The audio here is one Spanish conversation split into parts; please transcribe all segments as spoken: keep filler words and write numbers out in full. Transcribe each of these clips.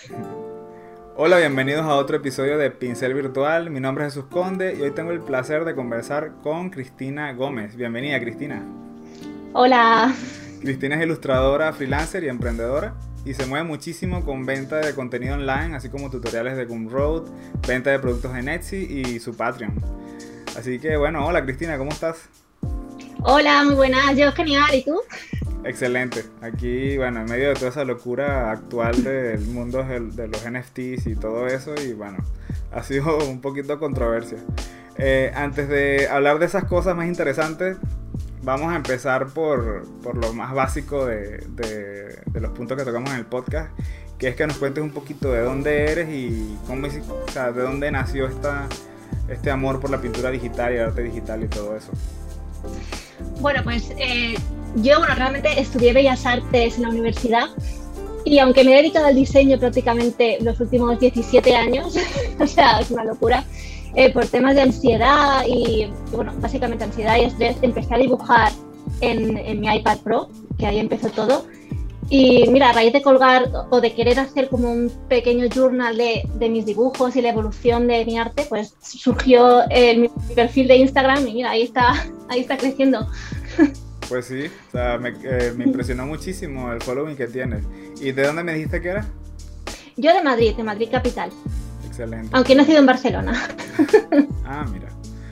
Hola, bienvenidos a otro episodio de Pincel Virtual. Mi nombre es Jesús Conde y hoy tengo el placer de conversar con Cristina Gómez. Bienvenida, Cristina. Hola. Cristina es ilustradora, freelancer y emprendedora y se mueve muchísimo con venta de contenido online, así como tutoriales de Gumroad, venta de productos en Etsy y su Patreon. Así que bueno, hola Cristina, ¿cómo estás? Hola, muy buenas. Yo genial, ¿y tú? Excelente. Aquí, bueno, en medio de toda esa locura actual del mundo de los N F Ts y todo eso, y bueno, ha sido un poquito controversia. Eh, antes de hablar de esas cosas más interesantes, vamos a empezar por, por lo más básico de, de, de los puntos que tocamos en el podcast, que es que nos cuentes un poquito de dónde eres y cómo, o sea, de dónde nació esta, este amor por la pintura digital y el arte digital y todo eso. Bueno, pues eh, yo bueno, realmente estudié Bellas Artes en la universidad y aunque me he dedicado al diseño prácticamente los últimos diecisiete años, o sea, es una locura, eh, por temas de ansiedad y, bueno, básicamente ansiedad y estrés, empecé a dibujar en, en mi iPad Pro, que ahí empezó todo. Y mira, a raíz de colgar o de querer hacer como un pequeño journal de, de mis dibujos y la evolución de mi arte, pues surgió eh, mi perfil de Instagram y mira, ahí está, ahí está creciendo. Pues sí, o sea, me, eh, me impresionó muchísimo el following que tienes. ¿Y de dónde me dijiste que era? Yo de Madrid, de Madrid capital. Excelente. Aunque he nacido en Barcelona. Ah, mira.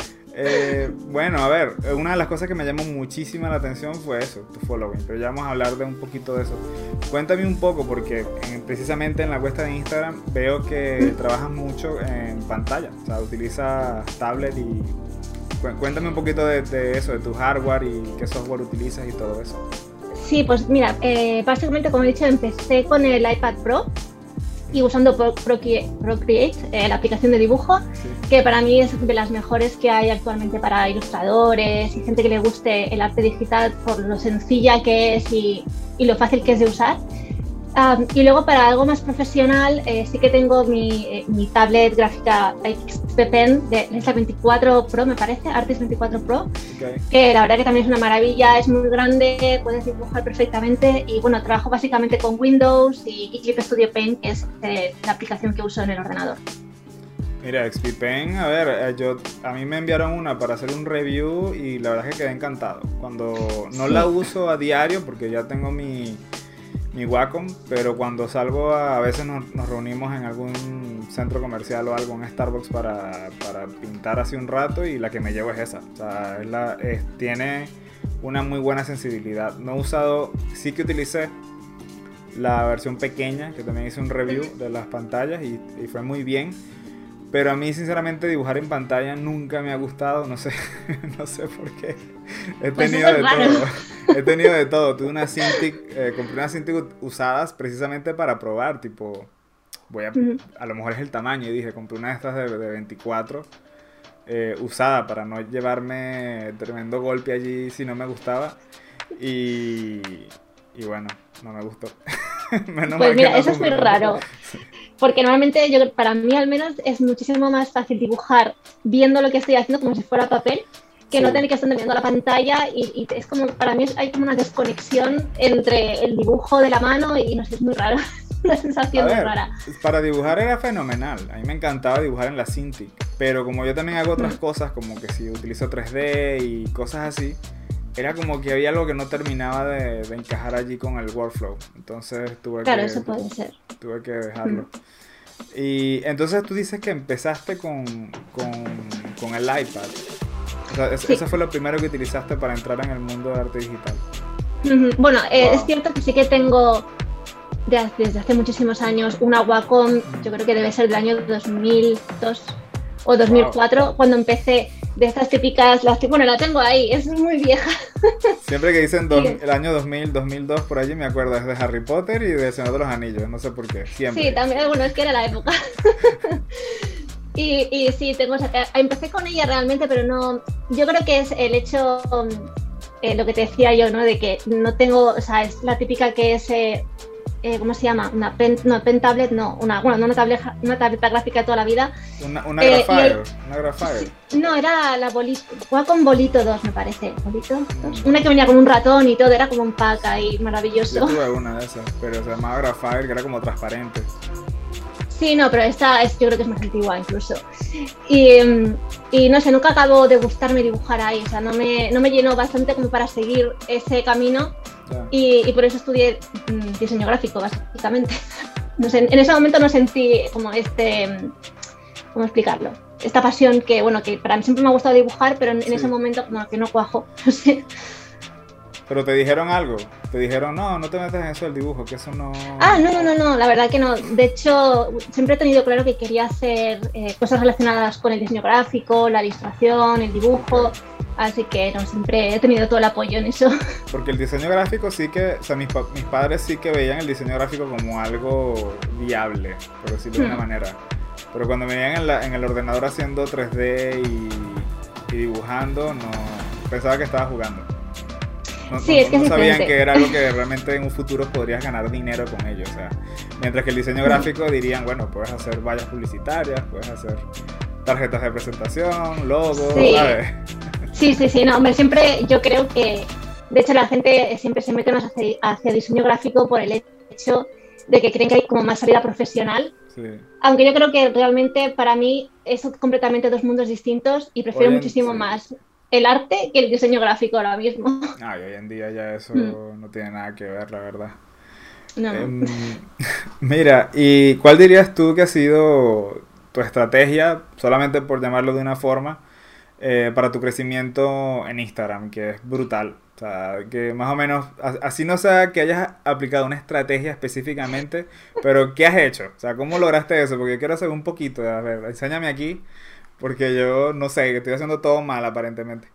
Eh, bueno, a ver, una de las cosas que me llamó muchísima la atención fue eso, tu following, pero ya vamos a hablar de un poquito de eso. Cuéntame un poco, porque en, precisamente en la cuesta de Instagram veo que trabajas mucho en pantalla, o sea, utilizas tablet y... Cuéntame un poquito de, de eso, de tu hardware y qué software utilizas y todo eso. Sí, pues mira, eh, básicamente como he dicho, empecé con el iPad Pro y usando Procreate, Procreate eh, la aplicación de dibujo, sí, que para mí es de las mejores que hay actualmente para ilustradores y gente que le guste el arte digital por lo sencilla que es y, y lo fácil que es de usar. Um, y luego para algo más profesional eh, sí que tengo mi, eh, mi tablet gráfica X P Pen, de, es la veinticuatro Pro me parece, Artist veinticuatro Pro, okay, que la verdad que también es una maravilla, es muy grande, puedes dibujar perfectamente y bueno, trabajo básicamente con Windows y, y Clip Studio Paint, que es eh, la aplicación que uso en el ordenador. Mira, X P Pen, a ver, eh, yo, a mí me enviaron una para hacer un review y la verdad es que quedé encantado. Cuando no sí. la uso a diario porque ya tengo mi... mi Wacom, pero cuando salgo a, a veces nos, nos reunimos en algún centro comercial o algo, en Starbucks para, para pintar así un rato y la que me llevo es esa, o sea, es la, es, tiene una muy buena sensibilidad. No he usado, sí que utilicé la versión pequeña, que también hice un review de las pantallas y, y fue muy bien, pero a mí sinceramente dibujar en pantalla nunca me ha gustado, no sé, no sé por qué. He tenido pues de raro. todo, he tenido de todo. Tuve una Cintiq, eh, compré una Cintiq usadas precisamente para probar, tipo, voy a, uh-huh. a lo mejor es el tamaño, y dije, compré una de estas de, de veinticuatro, eh, usada para no llevarme tremendo golpe allí si no me gustaba, y, y bueno, no me gustó. Menos pues mira, eso es muy raro. Sí. Porque normalmente, yo, para mí al menos, es muchísimo más fácil dibujar viendo lo que estoy haciendo como si fuera papel, que sí. no tener que estar viendo la pantalla y, y es como, para mí hay como una desconexión entre el dibujo de la mano y no sé, es muy raro, una sensación ver, muy rara. Para dibujar era fenomenal, a mí me encantaba dibujar en la Cintiq, pero como yo también hago otras mm. cosas, como que si utilizo tres D y cosas así, era como que había algo que no terminaba de, de encajar allí con el workflow, entonces tuve claro, que... eso puede ser. Tuve que dejarlo. Mm. Y entonces tú dices que empezaste con, con, con el iPad. O sea, sí. Eso fue lo primero que utilizaste para entrar en el mundo de arte digital. Mm-hmm. Bueno, eh, wow. es cierto que sí que tengo de, desde hace muchísimos años una Wacom, mm. yo creo que debe ser del año dos mil dos o dos mil cuatro, wow. cuando empecé. De estas típicas, las, bueno, la tengo ahí, es muy vieja. Siempre que dicen dos, el año dos mil, dos mil dos, por allí me acuerdo, es de Harry Potter y de El Señor de los Anillos, no sé por qué, siempre. Sí, también, bueno, es que era la época. y, y sí, tengo, empecé con ella realmente, pero no, yo creo que es el hecho, eh, lo que te decía yo, ¿no? De que no tengo, o sea, es la típica que es... Eh, Eh, ¿cómo se llama? Una pen, no, pen tablet, no, una, bueno, no una tableta, una tableta gráfica de toda la vida. Una, una eh, Graphire, el, una Graphire. No, era la Bolito, jugaba con Bolito dos, me parece. ¿Bolito dos? Una que venía con un ratón y todo, era como un pack ahí maravilloso. Yo tuve una de esas, pero se llamaba Graphire, que era como transparente. Sí, no, pero esta es, yo creo que es más antigua incluso. Y, y no sé, nunca acabo de gustarme dibujar ahí, o sea, no me, no me llenó bastante como para seguir ese camino yeah. y, y por eso estudié mm, diseño gráfico, básicamente. No sé, en ese momento no sentí como este, ¿cómo explicarlo? Esta pasión que, bueno, que para mí siempre me ha gustado dibujar, pero en, sí. en ese momento como que no cuajo, no sé. Pero te dijeron algo, te dijeron, no, no te metas en eso del dibujo, que eso no... Ah, no, no, no, no, la verdad que no. De hecho, siempre he tenido claro que quería hacer eh, cosas relacionadas con el diseño gráfico, la ilustración, el dibujo, así que no, siempre he tenido todo el apoyo en eso. Porque el diseño gráfico sí que, o sea, mis, pa mis padres sí que veían el diseño gráfico como algo viable, por decirlo de hmm. una manera. Pero cuando me veían en, la, en el ordenador haciendo tres D y, y dibujando, no, pensaba que estaba jugando. No, sí, no, es que no es sabían diferente. que era algo que realmente en un futuro podrías ganar dinero con ello, o sea, mientras que el diseño gráfico dirían, bueno, puedes hacer vallas publicitarias, puedes hacer tarjetas de presentación, logos, sí. ¿sabes? Sí, sí, sí, no, hombre, siempre yo creo que, de hecho, la gente siempre se mete más hacia, hacia diseño gráfico por el hecho de que creen que hay como más salida profesional, sí. Aunque yo creo que realmente para mí son completamente dos mundos distintos y prefiero Oye, muchísimo sí. más el arte que el diseño gráfico ahora mismo. Ay, hoy en día ya eso mm. no tiene nada que ver, la verdad. No. Eh, mira, ¿y cuál dirías tú que ha sido tu estrategia, solamente por llamarlo de una forma, eh, para tu crecimiento en Instagram, que es brutal? O sea, que más o menos, así no sea que hayas aplicado una estrategia específicamente, pero ¿qué has hecho? O sea, ¿cómo lograste eso? Porque quiero saber un poquito, a ver, enséñame aquí. Porque yo, no sé, que estoy haciendo todo mal aparentemente.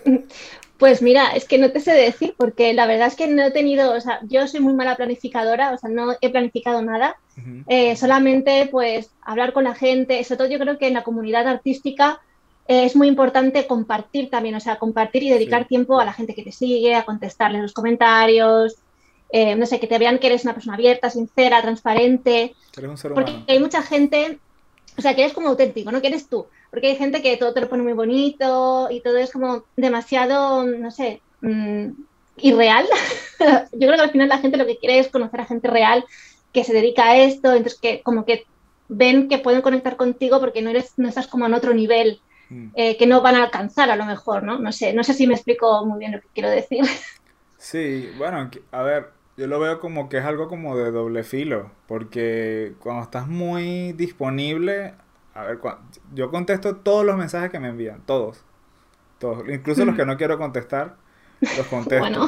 Pues mira, es que no te sé decir, porque la verdad es que no he tenido, o sea, yo soy muy mala planificadora, o sea, no he planificado nada. Uh-huh. eh, solamente, pues, hablar con la gente, sobre todo yo creo que en la comunidad artística eh, es muy importante compartir también, o sea, compartir y dedicar sí, tiempo sí. a la gente que te sigue, a contestarles los comentarios, eh, no sé, que te vean que eres una persona abierta, sincera, transparente. Eres un ser humano. Porque hay mucha gente... O sea, que eres como auténtico, ¿no? Que eres tú. Porque hay gente que todo te lo pone muy bonito y todo es como demasiado, no sé, mmm, irreal. Yo creo que al final la gente lo que quiere es conocer a gente real que se dedica a esto, entonces que como que ven que pueden conectar contigo porque no eres, no estás como en otro nivel mm. eh, que no van a alcanzar a lo mejor, ¿no? No sé, no sé si me explico muy bien lo que quiero decir. Sí, bueno, a ver, yo lo veo como que es algo como de doble filo, porque cuando estás muy disponible, a ver, yo contesto todos los mensajes que me envían, todos, todos, incluso mm. los que no quiero contestar, los contesto, bueno.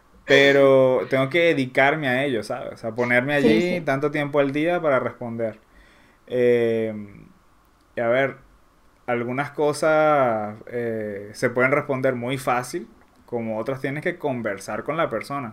pero tengo que dedicarme a ellos, ¿sabes? O sea, ponerme allí sí, sí. tanto tiempo al día para responder. Eh, y a ver, algunas cosas eh, se pueden responder muy fácil, como otras tienes que conversar con la persona.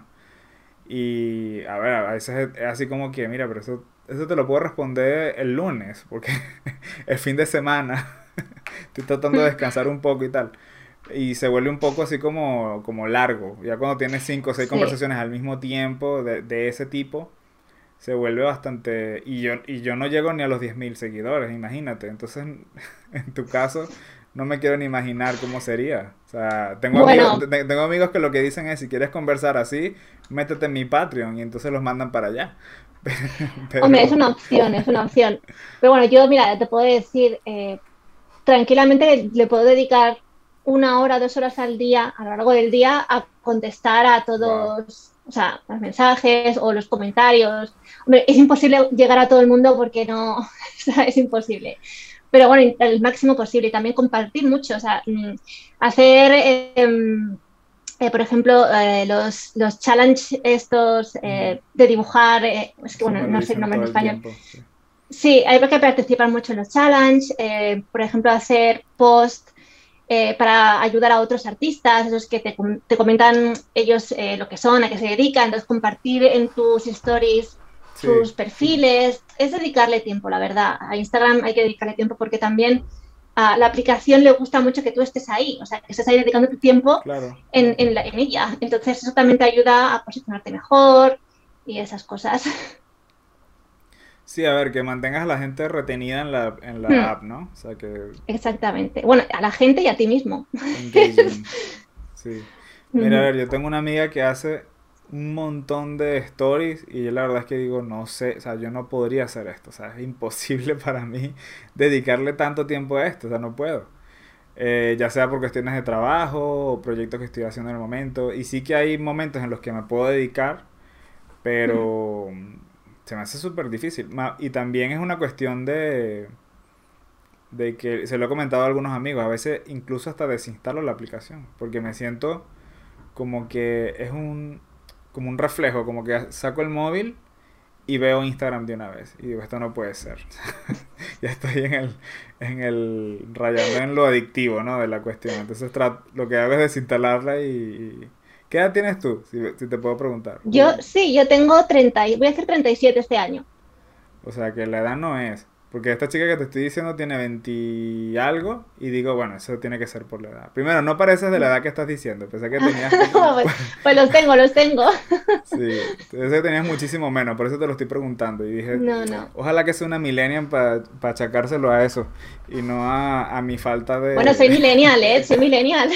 Y a ver, a veces es así como que, mira, pero eso, eso te lo puedo responder el lunes, porque el fin de semana estoy tratando de descansar un poco y tal. Y se vuelve un poco así como, como largo. Ya cuando tienes cinco o seis sí. conversaciones al mismo tiempo de, de ese tipo, se vuelve bastante... Y yo, y yo no llego ni a los diez mil seguidores, imagínate. Entonces, en tu caso... No me quiero ni imaginar cómo sería. O sea, tengo, bueno. amigos, tengo amigos que lo que dicen es, si quieres conversar así, métete en mi Patreon y entonces los mandan para allá. Pero... Hombre, es una opción, es una opción. Pero bueno, yo, mira, te puedo decir, eh, tranquilamente le puedo dedicar una hora, dos horas al día, a lo largo del día, a contestar a todos, wow. o sea, los mensajes o los comentarios. Hombre, es imposible llegar a todo el mundo porque no, o sea, es imposible. Pero bueno, el máximo posible y también compartir mucho, o sea, hacer, eh, eh, por ejemplo, eh, los, los challenge estos eh, de dibujar, eh, es que bueno, no sé el nombre en español. Tiempo, sí. sí, hay que participar mucho en los challenge, eh, por ejemplo, hacer post eh, para ayudar a otros artistas, esos que te, te comentan ellos eh, lo que son, a qué se dedican, entonces compartir en tus stories sí. sus perfiles, es dedicarle tiempo, la verdad. A Instagram hay que dedicarle tiempo porque también a la aplicación le gusta mucho que tú estés ahí, o sea, que estés ahí dedicando tu tiempo claro. en, en, la, en ella. Entonces eso también te ayuda a posicionarte mejor y esas cosas. Sí, a ver, que mantengas a la gente retenida en la, en la hmm. app, ¿no? O sea, que... Exactamente. Bueno, a la gente y a ti mismo. Engaging. Sí. Mira, a ver, yo tengo una amiga que hace un montón de stories y yo la verdad es que digo, no sé, o sea, yo no podría hacer esto, o sea, es imposible para mí dedicarle tanto tiempo a esto, o sea, no puedo. Eh, ya sea por cuestiones de trabajo o proyectos que estoy haciendo en el momento. Y sí que hay momentos en los que me puedo dedicar, Mm. pero se me hace súper difícil. Ma- Y también es una cuestión de, de que, se lo he comentado a algunos amigos, a veces incluso hasta desinstalo la aplicación, porque me siento como que es un, como un reflejo, como que saco el móvil y veo Instagram de una vez. Y digo, esto no puede ser. Ya estoy en el, en el, rayando en lo adictivo, ¿no? De la cuestión. Entonces tra- lo que hago es desinstalarla y... y- ¿Qué edad tienes tú? Si, si te puedo preguntar. Yo O, sí, yo tengo treinta y voy a hacer treinta y siete este año. o sea, que la edad no es. Porque esta chica que te estoy diciendo tiene veinte y algo y digo, bueno, eso tiene que ser por la edad. Primero, no pareces de la edad que estás diciendo. Pensé que tenías... Pues, pues los tengo, los tengo. Sí, pensé que tenías muchísimo menos, por eso te lo estoy preguntando. Y dije, No, no. ojalá que sea una millennial para achacárselo a eso y no a, a mi falta Bueno, soy de... millennial, ¿eh? Soy millennial.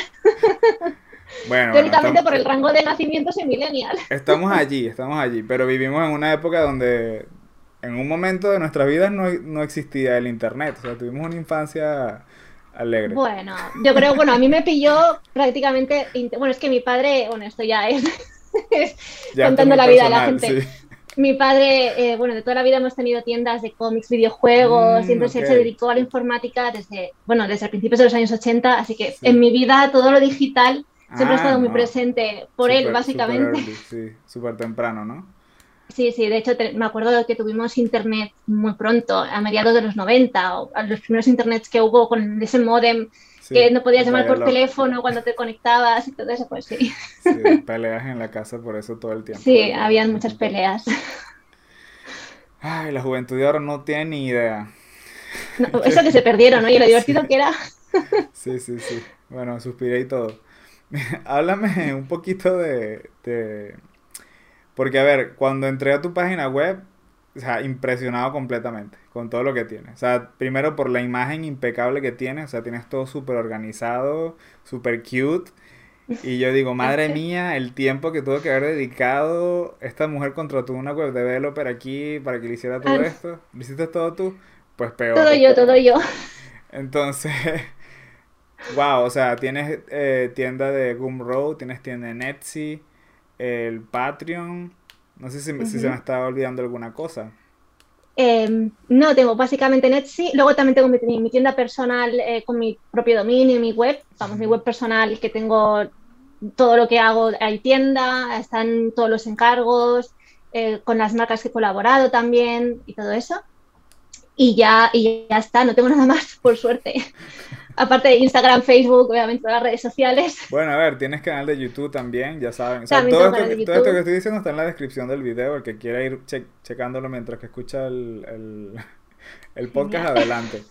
Bueno, bueno, Teóricamente estamos, por el rango de nacimiento soy millennial. estamos allí, estamos allí, pero vivimos en una época donde en un momento de nuestras vidas no, no existía el internet, o sea, tuvimos una infancia alegre. Bueno, yo creo, bueno, a mí me pilló prácticamente, int- bueno, es que mi padre, bueno, esto ya es, es Ya esto es contando muy la vida de la personal, gente. sí. Mi padre, eh, bueno, de toda la vida hemos tenido tiendas de cómics, videojuegos, y Mm, entonces ok, él se dedicó a la informática desde, bueno, desde principios de los años ochenta, así que en sí. mi vida todo lo digital siempre ha Ah, estado muy no, presente por él, súper, súper básicamente. early, sí, súper temprano, ¿no? Sí, sí, de hecho te- me acuerdo de que tuvimos internet muy pronto, a mediados de los noventa, o a los primeros internets que hubo con ese módem Sí, que no podías llamar por dial-up. teléfono cuando te conectabas y todo eso, pues sí. Sí, peleas en la casa por eso todo el tiempo, Sí, recuerdo, habían en muchas Quinto. peleas. Ay, la juventud de ahora no tiene ni idea. No, eso que se perdieron, ¿no? Y lo Sí, divertido que era. sí, sí, sí. Bueno, suspiré y todo. Háblame un poquito de, de... Porque, a ver, cuando entré a tu página web, o sea, impresionado completamente con todo lo que tiene. O sea, primero por la imagen impecable que tiene, o sea, tienes todo súper organizado, súper cute. Y yo digo, madre Gracias. mía, el tiempo que tuvo que haber dedicado. Esta mujer contrató una web developer aquí para que le hiciera todo Ah, esto. ¿Lo hiciste todo tú? Pues todo peor. yo, todo yo. Entonces, wow, o sea, tienes eh, tienda de Gumroad, tienes tienda en Etsy, el Patreon. No sé si, me- si se me Ujú. estaba olvidando alguna cosa. Eh, no, tengo básicamente Etsy, luego también tengo mi, mi tienda personal eh, con mi propio dominio, mi web, vamos, mi web personal que tengo todo lo que hago, hay tienda, están todos los encargos, eh, con las marcas que he colaborado también y todo eso. Y ya, y ya está, no tengo nada más, por suerte. Aparte de Instagram, Facebook, obviamente todas las redes sociales, Bueno, a ver, tienes canal de YouTube también, ya saben. O sea, también todo tengo esto, canal que- de todo esto que YouTube. estoy diciendo está en la descripción del video. El que quiera ir che- checándolo mientras que escucha el, el, el podcast, Genial. adelante.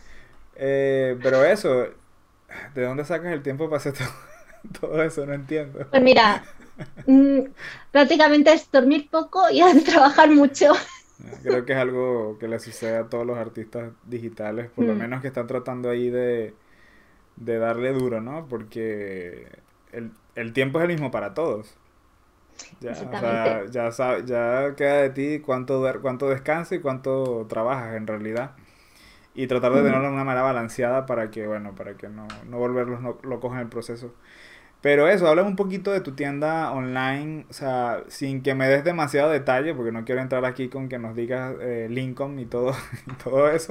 Eh, pero eso, ¿de dónde sacas el tiempo para hacer todo, todo eso? No entiendo. Pues mira, mmm, prácticamente es dormir poco y trabajar mucho. Creo que es algo que le sucede a todos los artistas digitales, por lo Mm, menos que están tratando ahí de, de darle duro, ¿no? Porque el, el tiempo es el mismo para todos. Ya, o exactamente. sea, ya, sa- ya queda de ti cuánto, duer- cuánto descansas y cuánto trabajas en realidad. Y tratar de tenerlo Ujú. de una manera balanceada para que, bueno, para que no, no volverlos no- locos en el proceso. Pero eso, habla un poquito de tu tienda online, o sea, sin que me des demasiado detalle, porque no quiero entrar aquí con que nos digas eh, Lincoln y todo, y todo eso.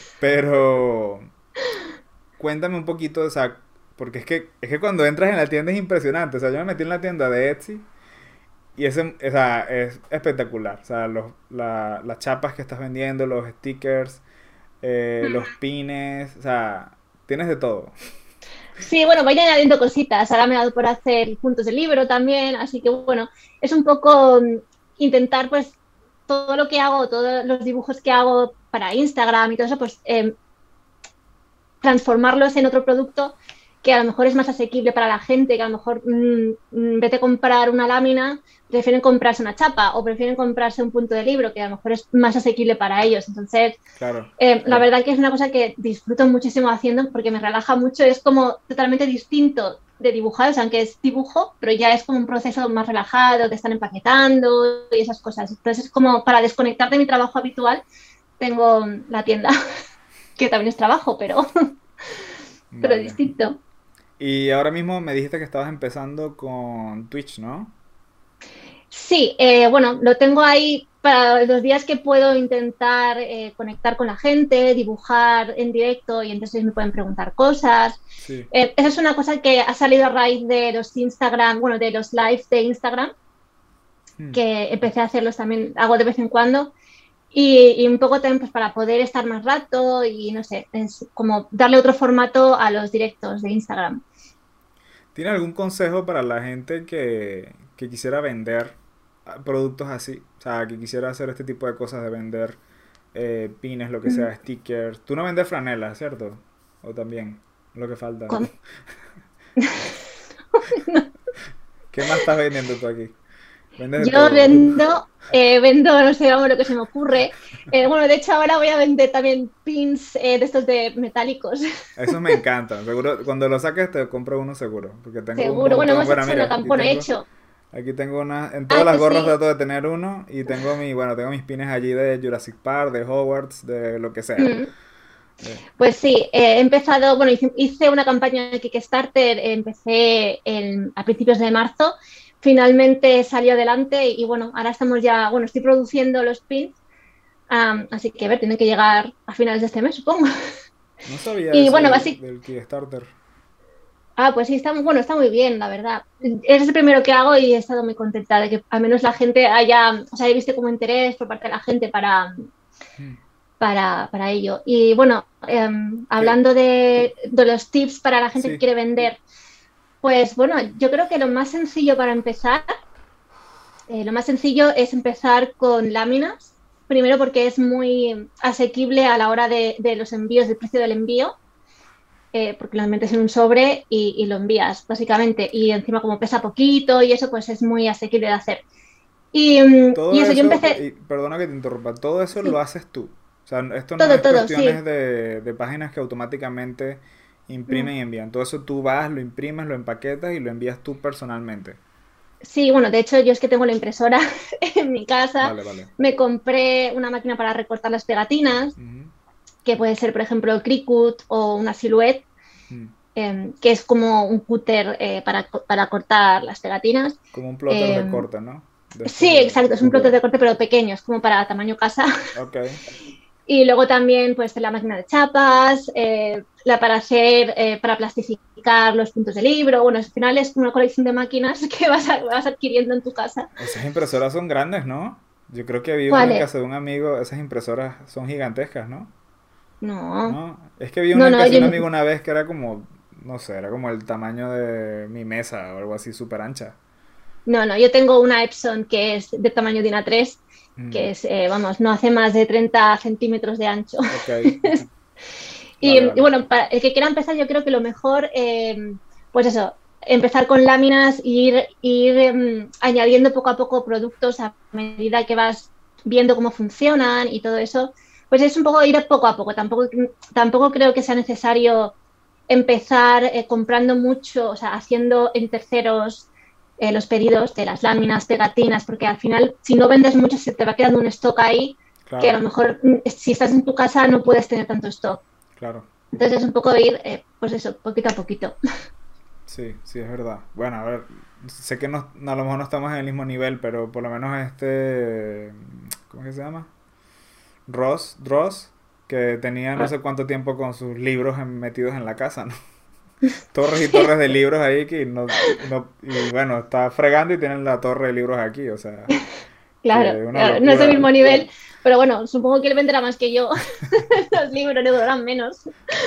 Pero cuéntame un poquito, o sea, porque es que, es que cuando entras en la tienda es impresionante. O sea, yo me metí en la tienda de Etsy y ese, o sea, es espectacular. O sea, los, la- las chapas que estás vendiendo, los stickers, eh, los pines, o sea, tienes de todo. Sí, bueno, voy añadiendo cositas. Ahora me ha dado por hacer puntos de libro también, así que bueno, es un poco mm, intentar pues todo lo que hago, todos los dibujos que hago para Instagram y todo eso, pues eh, transformarlos en otro producto que a lo mejor es más asequible para la gente, que a lo mejor mmm, en vez de comprar una lámina, prefieren comprarse una chapa o prefieren comprarse un punto de libro, que a lo mejor es más asequible para ellos. Entonces, Claro, eh, la claro. verdad que es una cosa que disfruto muchísimo haciendo porque me relaja mucho, es como totalmente distinto de dibujar, o sea, aunque es dibujo, pero ya es como un proceso más relajado, te están empaquetando y esas cosas. Entonces es como para desconectar de mi trabajo habitual, tengo la tienda, que también es trabajo, pero, pero Vale. distinto. Y ahora mismo me dijiste que estabas empezando con Twitch, ¿no? Sí, eh, bueno, lo tengo ahí para los días que puedo intentar eh, conectar con la gente, dibujar en directo y entonces me pueden preguntar cosas. Sí. Eh, esa es una cosa que ha salido a raíz de los Instagram, bueno, de los lives de Instagram, Hmm. que empecé a hacerlos también, hago de vez en cuando. Y, y un poco también pues, para poder estar más rato y no sé, es como darle otro formato a los directos de Instagram. ¿Tiene algún consejo para la gente que, que quisiera vender ah, productos así? O sea, que quisiera hacer este tipo de cosas de vender eh, pines, lo que Mm, sea, stickers. Tú no vendes franelas, ¿cierto? O también, lo que falta. ¿cómo? ¿Qué más estás vendiendo tú aquí? Vendes de Yo todo. vendo, eh, vendo, no sé, vamos, lo que se me ocurre. Eh, bueno, de hecho ahora voy a vender también pins eh, de estos de metálicos. Esos me encantan. Seguro, cuando lo saques te compro uno seguro. Porque tengo un Seguro, bueno, montón. hemos Bueno, hecho, no, mira, aquí tampoco he tengo. hecho. Aquí tengo una. En todas Ah, las pues gorras sí. trato de tener uno. Y tengo mi. Bueno, tengo mis pines allí de Jurassic Park, de Hogwarts, de lo que sea. Mm. Eh, Pues sí, eh, he empezado, bueno, hice, hice una campaña de Kickstarter, eh, empecé en- a principios de marzo, finalmente salió adelante y bueno, ahora estamos ya, bueno, estoy produciendo los pins, am, así que a ver, tienen que llegar a finales de este mes, supongo. no sabía Y eso bueno, del, básicamente, del Kickstarter. ah, pues sí, está, muy- bueno, está muy bien, la verdad. Es el primero que hago y he estado muy contenta de que al menos la gente haya, o sea, he visto como interés por parte de la gente para, Hmm. para, para ello. Y bueno, em, ¿Qué? hablando de, de los tips para la gente que Sí. quiere vender, pues bueno, yo creo que lo más sencillo para empezar, eh, lo más sencillo es empezar con láminas. Primero porque es muy asequible a la hora de, de los envíos, del precio del envío, eh, porque lo metes en un sobre y, y, lo envías, básicamente. Y encima como pesa poquito y eso, pues es muy asequible de hacer. Y, mm, y Todo eso, yo eso, empecé, y perdona que te interrumpa, todo eso lo sí, haces tú. O sea, esto no todo, es todo, cuestiones sí. de, de páginas que automáticamente No. imprimen y envían. Todo eso tú vas, lo imprimes, lo empaquetas y lo envías tú personalmente. Sí, bueno, de hecho yo es que tengo la impresora en mi casa, Vale, vale. me compré una máquina para recortar las pegatinas, Ujú. que puede ser, por ejemplo, Cricut o una Silhouette, Mm. eh, que es como un cúter eh, para, para cortar las pegatinas. Como un plotter de Eh, corte, ¿no? De estos sí, de... exacto, es un plotter de corte, pero pequeño, es como para tamaño casa. Ok. Y luego también pues la máquina de chapas, eh, la para hacer, eh, para plastificar los puntos de libro. Bueno, al final es una colección de máquinas que vas, a- vas adquiriendo en tu casa. Esas impresoras son grandes, ¿no? Yo creo que vi una ¿Cuál en es? casa de un amigo, esas impresoras son gigantescas, ¿no? No, ¿No? Es que vi una no, en no, casa de yo, un amigo una vez que era como, no sé, era como el tamaño de mi mesa o algo así súper ancha. no, no, yo tengo una Epson que es de tamaño de una tres, Mm. que es, eh, vamos, no hace más de treinta centímetros de ancho. Ok, Y, vale, y vale. bueno, para el que quiera empezar, yo creo que lo mejor, eh, pues eso, empezar con láminas e ir, ir em, añadiendo poco a poco productos a medida que vas viendo cómo funcionan y todo eso. Pues es un poco ir poco a poco. Tampoco, tampoco creo que sea necesario empezar eh, comprando mucho, o sea, haciendo en terceros eh, los pedidos de las láminas, pegatinas, porque al final, si no vendes mucho, se te va quedando un stock ahí que a Claro, lo mejor mm, si estás en tu casa no puedes tener tanto stock. claro. Entonces es un poco ir, eh, pues eso, poquito a poquito. Sí, sí, es verdad. Bueno, a ver, sé que no, a lo mejor no estamos en el mismo nivel, pero por lo menos este, ¿cómo es que se llama? Ross, Dross, que tenía no sé cuánto tiempo con sus libros en- metidos en la casa, ¿no? Torres y torres Sí, de libros ahí que no, no, y bueno, está fregando y tienen la torre de libros aquí, o sea, claro, que es una claro, no es el locura. mismo nivel, pero bueno, supongo que él venderá más que yo. Los libros le durarán menos.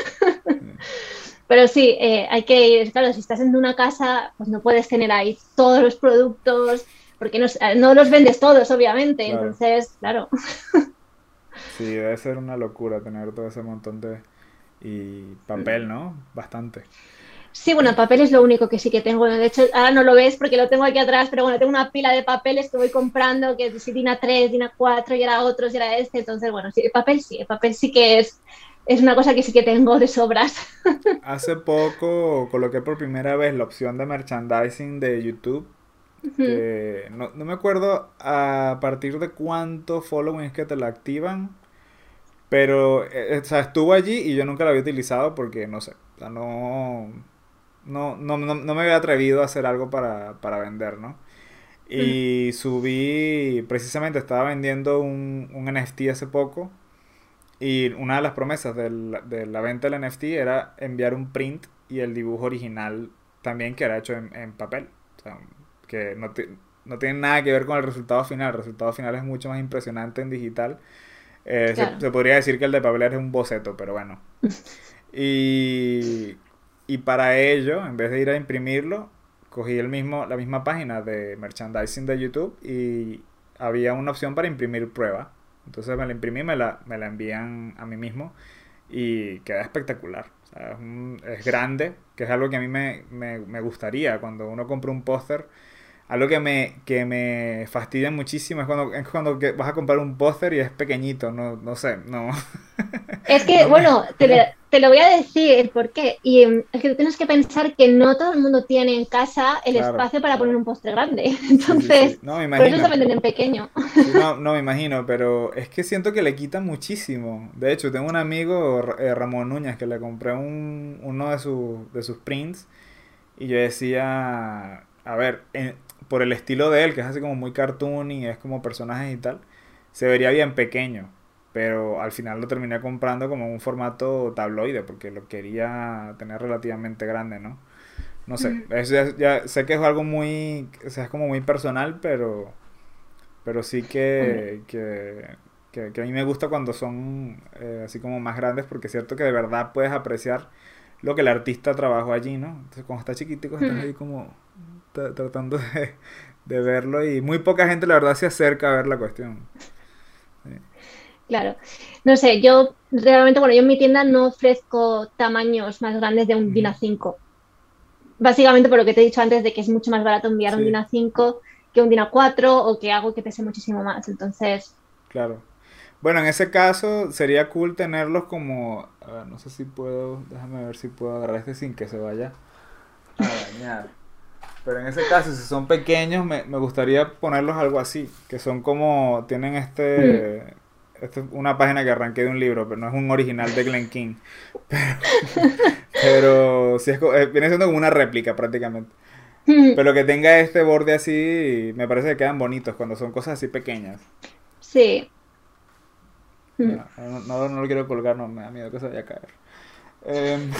Pero sí, eh, hay que ir, claro, si estás en una casa, pues no puedes tener ahí todos los productos, porque no, no los vendes todos, obviamente. Claro, Entonces, claro. sí, debe ser una locura tener todo ese montón de... Y papel, ¿no? Bastante. Sí, bueno, el papel es lo único que sí que tengo. De hecho, ahora no lo ves porque lo tengo aquí atrás, pero bueno, tengo una pila de papeles que voy comprando, que si DIN A tres, DIN A cuatro y era otros y era este. Entonces, bueno, sí, el papel sí, el papel sí que es es una cosa que sí que tengo de sobras. Hace poco coloqué por primera vez la opción de merchandising de YouTube, Ujú. que no, no me acuerdo a partir de cuánto following es que te la activan, pero eh, o sea, estuvo allí y yo nunca la había utilizado porque no sé, o sea, no, no, no, no, no me había atrevido a hacer algo para, para vender, ¿no? Mm. Y subí, precisamente estaba vendiendo un, un N F T hace poco y una de las promesas del- de la venta del N F T era enviar un print y el dibujo original también que era hecho en, en papel. O sea, que no, ti- no tiene nada que ver con el resultado final. El resultado final es mucho más impresionante en digital. Eh, se, Claro. se podría decir que el de papel es un boceto, pero bueno. Y, y para ello, en vez de ir a imprimirlo, cogí el mismo, la misma página de merchandising de YouTube y había una opción para imprimir prueba. Entonces me la imprimí, me la, me la envían a mí mismo y queda espectacular. O sea, es, un- es grande, que es algo que a mí me, me, me gustaría cuando uno compra un póster. Algo que me, que me fastidia muchísimo es cuando, es cuando que vas a comprar un póster y es pequeñito, no, no sé, no, Es que, no me... bueno, te, lo- te lo voy a decir el por qué. Y em, es que tú tienes que pensar que no todo el mundo tiene en casa el Claro. espacio para poner un postre grande. Sí, sí, sí. Entonces, No, me por eso se imagino. venden en pequeño. Sí, no, no me imagino, pero es que siento que le quita muchísimo. De hecho, tengo un amigo, Ra- eh, Ramón Núñez, que le compré un, uno de, sus de sus prints y yo decía, a ver, en- por el estilo de él, que es así como muy cartoon y es como personajes y tal, se vería bien pequeño, pero al final lo terminé comprando como un formato tabloide porque lo quería tener relativamente grande, ¿no? No sé, Mm. es ya, ya sé que es algo muy, o sea, es como muy personal, pero... Pero sí Hombre. que, que, que, que a mí me gusta cuando son eh, así como más grandes porque es cierto que de verdad puedes apreciar lo que el artista trabajó allí, ¿no? Entonces cuando estás chiquitico estás Mm. ahí como tra- tratando de, de verlo y muy poca gente la verdad se acerca a ver la cuestión. Sí. Claro. No sé, yo realmente, bueno, yo en mi tienda no ofrezco tamaños más grandes de un DIN Ujú. A cinco. Básicamente por lo que te he dicho antes de que es mucho más barato enviar un DIN Sí, A cinco que un DIN A cuatro o que algo que pese muchísimo más. Entonces, claro. Bueno, en ese caso sería cool tenerlos como... A ver, no sé si puedo... Déjame ver si puedo agarrar este sin que se vaya a dañar. Pero en ese caso, si son pequeños, me, me gustaría ponerlos algo así, que son como, tienen mm, este, este, una página que arranqué de un libro, pero no es un original de Glen King, pero sí es, co- eh, viene siendo como una réplica prácticamente. mm, Pero que tenga este borde así, me parece que quedan bonitos cuando son cosas así pequeñas. sí. Mm. Bueno, no, no, no lo quiero colgar, no, me da miedo que se vaya a caer. Em,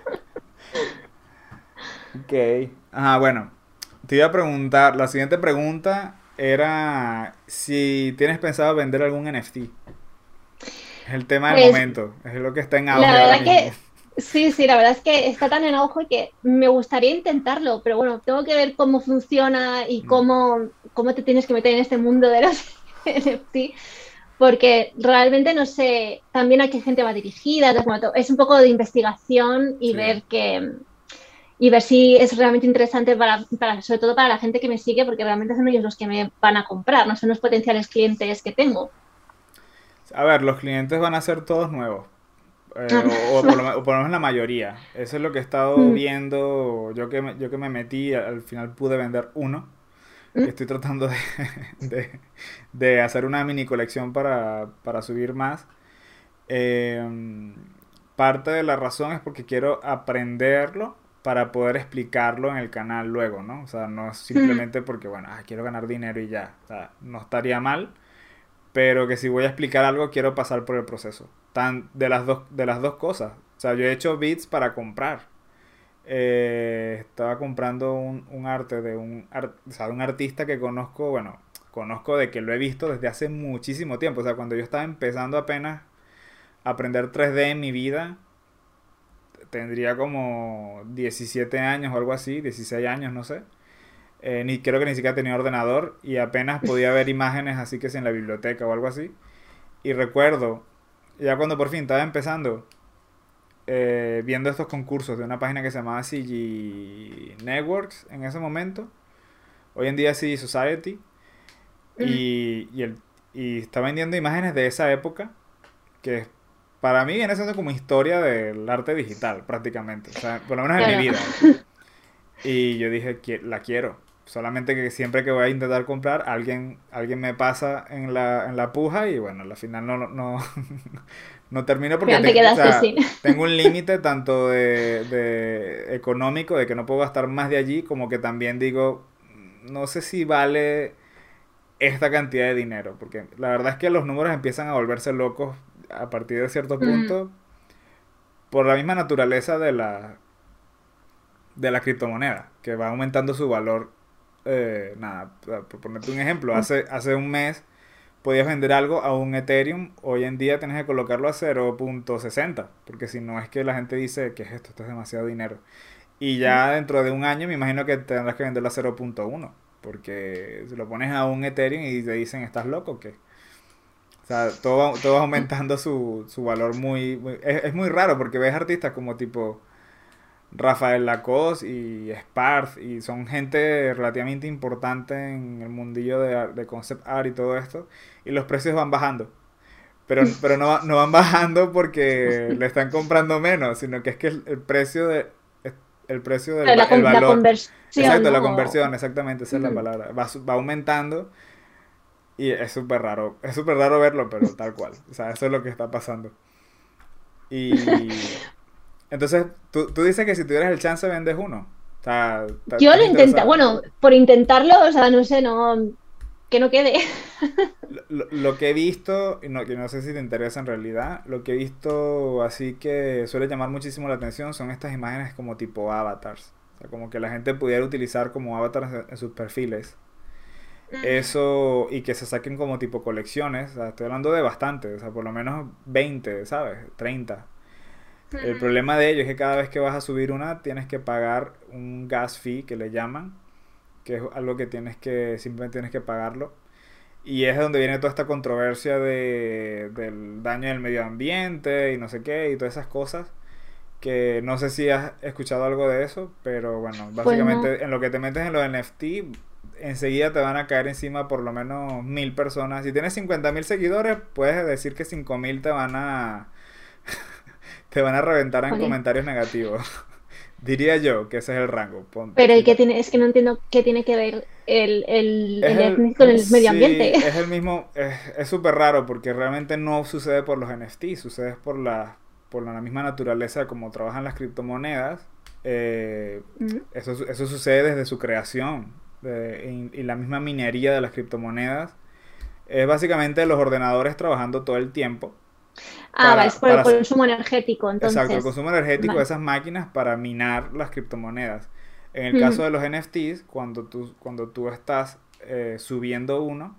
ok. Ajá, bueno. Te iba a preguntar, la siguiente pregunta era si tienes pensado vender algún N F T. Es el tema del Pues momento, es lo que está en la auge ahora verdad mismo. que sí, sí, la verdad es que está tan en auge que me gustaría intentarlo, pero bueno, tengo que ver cómo funciona y Mm, cómo, cómo te tienes que meter en este mundo de los N F T, porque realmente no sé también a qué gente va dirigida, entonces, bueno, es un poco de investigación y sí. ver que y ver si es realmente interesante para, para, sobre todo para la gente que me sigue, porque realmente son ellos los que me van a comprar, no son los potenciales clientes que tengo. A ver, los clientes van a ser todos nuevos. eh, o, o por lo, me- o por lo menos la mayoría. Eso es lo que he estado Mm, viendo. Yo que me, yo que me metí, al final pude vender uno. Y mm, estoy tratando de, de, de hacer una mini colección para, para subir más. Eh, parte de la razón es porque quiero aprenderlo para poder explicarlo en el canal luego, ¿no? O sea, no es mm, simplemente porque, bueno, ah, quiero ganar dinero y ya. O sea, no estaría mal, pero que si voy a explicar algo, quiero pasar por el proceso. Tan, de las dos, de las dos cosas. O sea, yo he hecho beats para comprar. Eh, estaba comprando un, un arte de un, ar- o sea, de un artista que conozco, bueno, conozco de que lo he visto desde hace muchísimo tiempo. O sea, cuando yo estaba empezando apenas aprender tres D en mi vida, tendría como diecisiete años o algo así, dieciséis años, no sé. Eh, ni creo que ni siquiera tenía ordenador y apenas podía ver imágenes así que si en la biblioteca o algo así. Y recuerdo, ya cuando por fin estaba empezando, eh, viendo estos concursos de una página que se llamaba C G Networks en ese momento, hoy en día C G Society, mm, y, y, el, y está vendiendo imágenes de esa época, que para mí viene siendo como historia del arte digital, prácticamente. O sea, por lo menos en Claro. mi vida. Y yo dije, "Qui- la quiero. Solamente que siempre que voy a intentar comprar, alguien, alguien me pasa en la, en la puja y bueno, al final no, no, no, no termino porque Pero te te- o quedaste sea, sin. tengo un límite tanto de, de económico, de que no puedo gastar más de allí, como que también digo, no sé si vale esta cantidad de dinero, porque la verdad es que los números empiezan a volverse locos a partir de cierto Mm, punto por la misma naturaleza de la, de la criptomoneda, que va aumentando su valor. Eh, nada, por ponerte un ejemplo, hace, hace un mes podías vender algo a un Ethereum, hoy en día tienes que colocarlo a cero punto sesenta, porque si no es que la gente dice que es esto, esto es demasiado dinero. Y mm. ya dentro de un año me imagino que tendrás que venderlo a cero punto uno, porque si lo pones a un Ethereum y te dicen, ¿estás loco o qué? O sea, todo va, todo va aumentando su, su valor muy... muy- es, es muy raro porque ves artistas como tipo Rafael Lacoste y Sparth y son gente relativamente importante en el mundillo de, ar- de concept art y todo esto y los precios van bajando. Pero, pero no, va- no van bajando porque le están comprando menos, sino que es que el, el precio de es- el precio del va- La, el con- la valor, conversión, exacto, la ¿no? conversión, exactamente, esa es la Mm. palabra, va, su- va aumentando y es súper raro, es súper raro verlo, pero tal cual, o sea, eso es lo que está pasando. Y entonces, tú, tú dices que si tuvieras el chance vendes uno, o sea, ta- Yo ¿estás lo intenta, interesada? bueno, por intentarlo, o sea, no sé, no, que no quede. Lo, lo- lo que he visto, y no, que no sé si te interesa en realidad, lo que he visto así que suele llamar muchísimo la atención son estas imágenes como tipo avatars. O sea, como que la gente pudiera utilizar como avatars en, en sus perfiles. Mm, Eso, y que se saquen como tipo colecciones. O sea, estoy hablando de bastante, o sea, por lo menos veinte, ¿sabes? Treinta. El mm, problema de ello es que cada vez que vas a subir una tienes que pagar un gas fee que le llaman, que es algo que tienes que, simplemente tienes que pagarlo. Y es donde viene toda esta controversia de, del daño del medio ambiente y no sé qué y todas esas cosas. Que no sé si has escuchado algo de eso, pero bueno, Pues no. básicamente en lo que te metes en los N F T, enseguida te van a caer encima por lo menos mil personas. Si tienes cincuenta mil seguidores, puedes decir que cinco mil te van a, te van a reventar en Jolín. comentarios negativos. Diría yo que ese es el rango. Pon- Pero si ¿y qué la- tiene? Es que no entiendo qué tiene que ver el, el, Es el el, étnico con el medio ambiente. sí, es el mismo, es es súper raro porque realmente no sucede por los N F T, sucede por la, por la misma naturaleza de cómo trabajan las criptomonedas. Eh, Mm. eso, eso sucede desde su creación de- y, y la misma minería de las criptomonedas. Es básicamente los ordenadores trabajando todo el tiempo Ah, vale, es para, por el para, consumo energético, exacto, el entonces. consumo energético de Vale. esas máquinas para minar las criptomonedas. En el caso Mm, de los N F Ts, cuando tú, cuando tú estás eh, subiendo uno,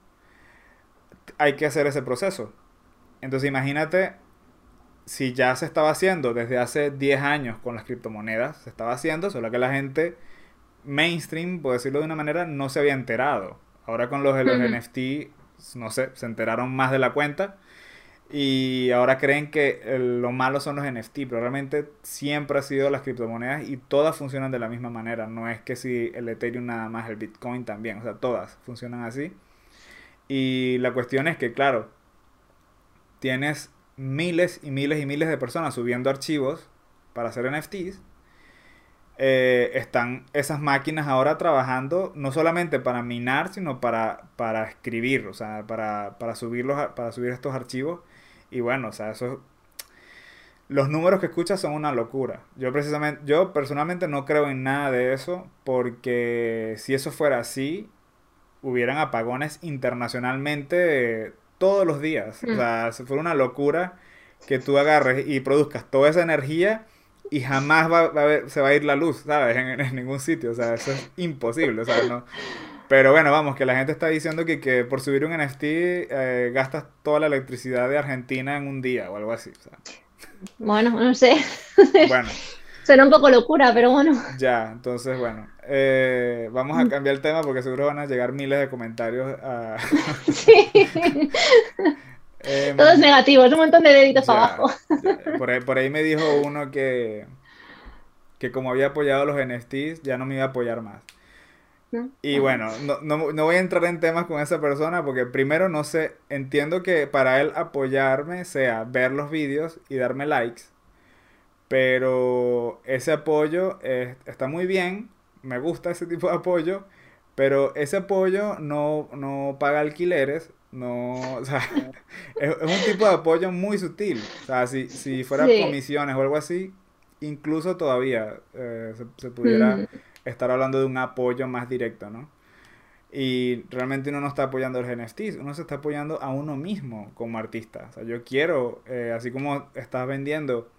hay que hacer ese proceso. Entonces imagínate si ya se estaba haciendo desde hace diez años con las criptomonedas, se estaba haciendo, solo que la gente mainstream, por decirlo de una manera, no se había enterado. Ahora con los de los mm. N F T, no sé, se enteraron más de la cuenta y ahora creen que el- lo malo son los N F T, pero realmente siempre ha sido las criptomonedas y todas funcionan de la misma manera. No es que si el Ethereum nada más, el Bitcoin también, o sea, todas funcionan así. Y la cuestión es que, claro, tienes miles y miles y miles de personas subiendo archivos para hacer N F Ts. Eh, están esas máquinas ahora trabajando no solamente para minar, sino para, para escribir, o sea, para, para, subirlos, a- para subir estos archivos. Y bueno, o sea, eso, los números que escuchas son una locura. Yo precisamente, yo personalmente no creo en nada de eso, porque si eso fuera así, hubieran apagones internacionalmente eh, todos los días. O Mm. sea, si fuera una locura que tú agarres y produzcas toda esa energía y jamás va, va a haber- se va a ir la luz, ¿sabes? En, en ningún sitio. O sea, eso es imposible. O sea, no. Pero bueno, vamos, que la gente está diciendo que, que por subir un N F T eh, gastas toda la electricidad de Argentina en un día o algo así. O sea, Bueno, no sé. bueno, Suena un poco locura, pero bueno. ya, entonces bueno, eh, vamos a cambiar el tema porque seguro van a llegar miles de comentarios a... Sí. Todos Em, negativos, un montón de deditos para ya, abajo. ya. Por ahí, por ahí me dijo uno que, que como había apoyado los N F Ts, ya no me iba a apoyar más. ¿no? Y bueno, no, no, no voy a entrar en temas con esa persona porque primero no sé, entiendo que para él apoyarme sea ver los vídeos y darme likes, pero ese apoyo eh, está muy bien, me gusta ese tipo de apoyo, pero ese apoyo no, no paga alquileres, no, o sea, es, es un tipo de apoyo muy sutil, o sea, si, si fuera Sí. comisiones o algo así, incluso todavía eh, se, se pudiera Mm, estar hablando de un apoyo más directo, ¿no? Y realmente uno no está apoyando a los N F Ts, uno se está apoyando a uno mismo como artista. O sea, yo quiero, eh, así como estás vendiendo,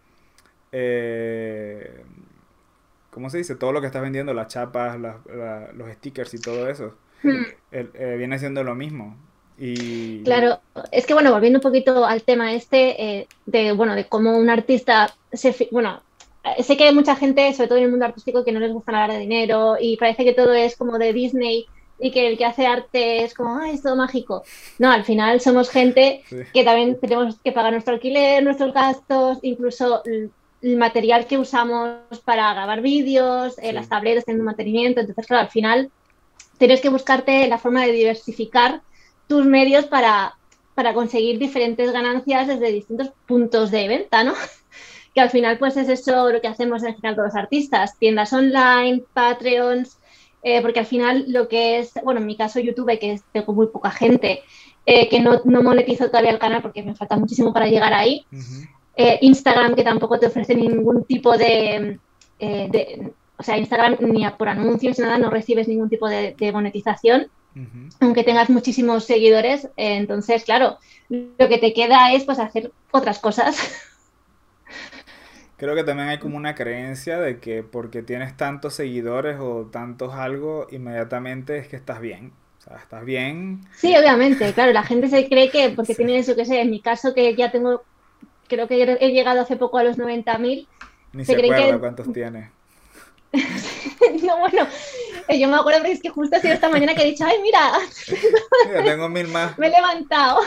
eh, ¿cómo se dice? Todo lo que estás vendiendo, las chapas, las- la- los stickers y todo eso, mm. el- eh, viene siendo lo mismo. Y Claro, es que bueno, volviendo un poquito al tema este eh, de, bueno, de cómo un artista se, fi- bueno, eh, sé que hay mucha gente, sobre todo en el mundo artístico, que no les gusta hablar de dinero y parece que todo es como de Disney y que el que hace arte es como, ay, es todo mágico. No, al final somos gente sí, que también tenemos que pagar nuestro alquiler, nuestros gastos, incluso el, el material que usamos para grabar vídeos, eh, las sí. tabletas tienen un mantenimiento, entonces claro, al final tienes que buscarte la forma de diversificar tus medios para, para conseguir diferentes ganancias desde distintos puntos de venta, ¿no? Que al final pues es eso lo que hacemos en general todos los artistas, tiendas online, Patreons, eh, porque al final lo que es, bueno, en mi caso YouTube, que es, tengo muy poca gente, eh, que no, no monetizo todavía el canal porque me falta muchísimo para llegar ahí, Ujú, eh, Instagram, que tampoco te ofrece ningún tipo de, eh, de, o sea, Instagram ni por anuncios, nada, no recibes ningún tipo de, de monetización, ujú. aunque tengas muchísimos seguidores. Eh, entonces, claro, lo que te queda es pues hacer otras cosas. Creo que también hay como una creencia de que porque tienes tantos seguidores o tantos algo, inmediatamente es que estás bien. O sea, estás bien. Sí, obviamente, claro, la gente se cree que porque Sí. tiene eso, que sé, en mi caso que ya tengo, creo que he llegado hace poco a los noventa mil, Ni se se creen acuerda que, cuántos tiene. no, bueno, yo me acuerdo porque es que justo ha sido esta mañana que he dicho, ay, mira, Mira, tengo mil más. me he levantado.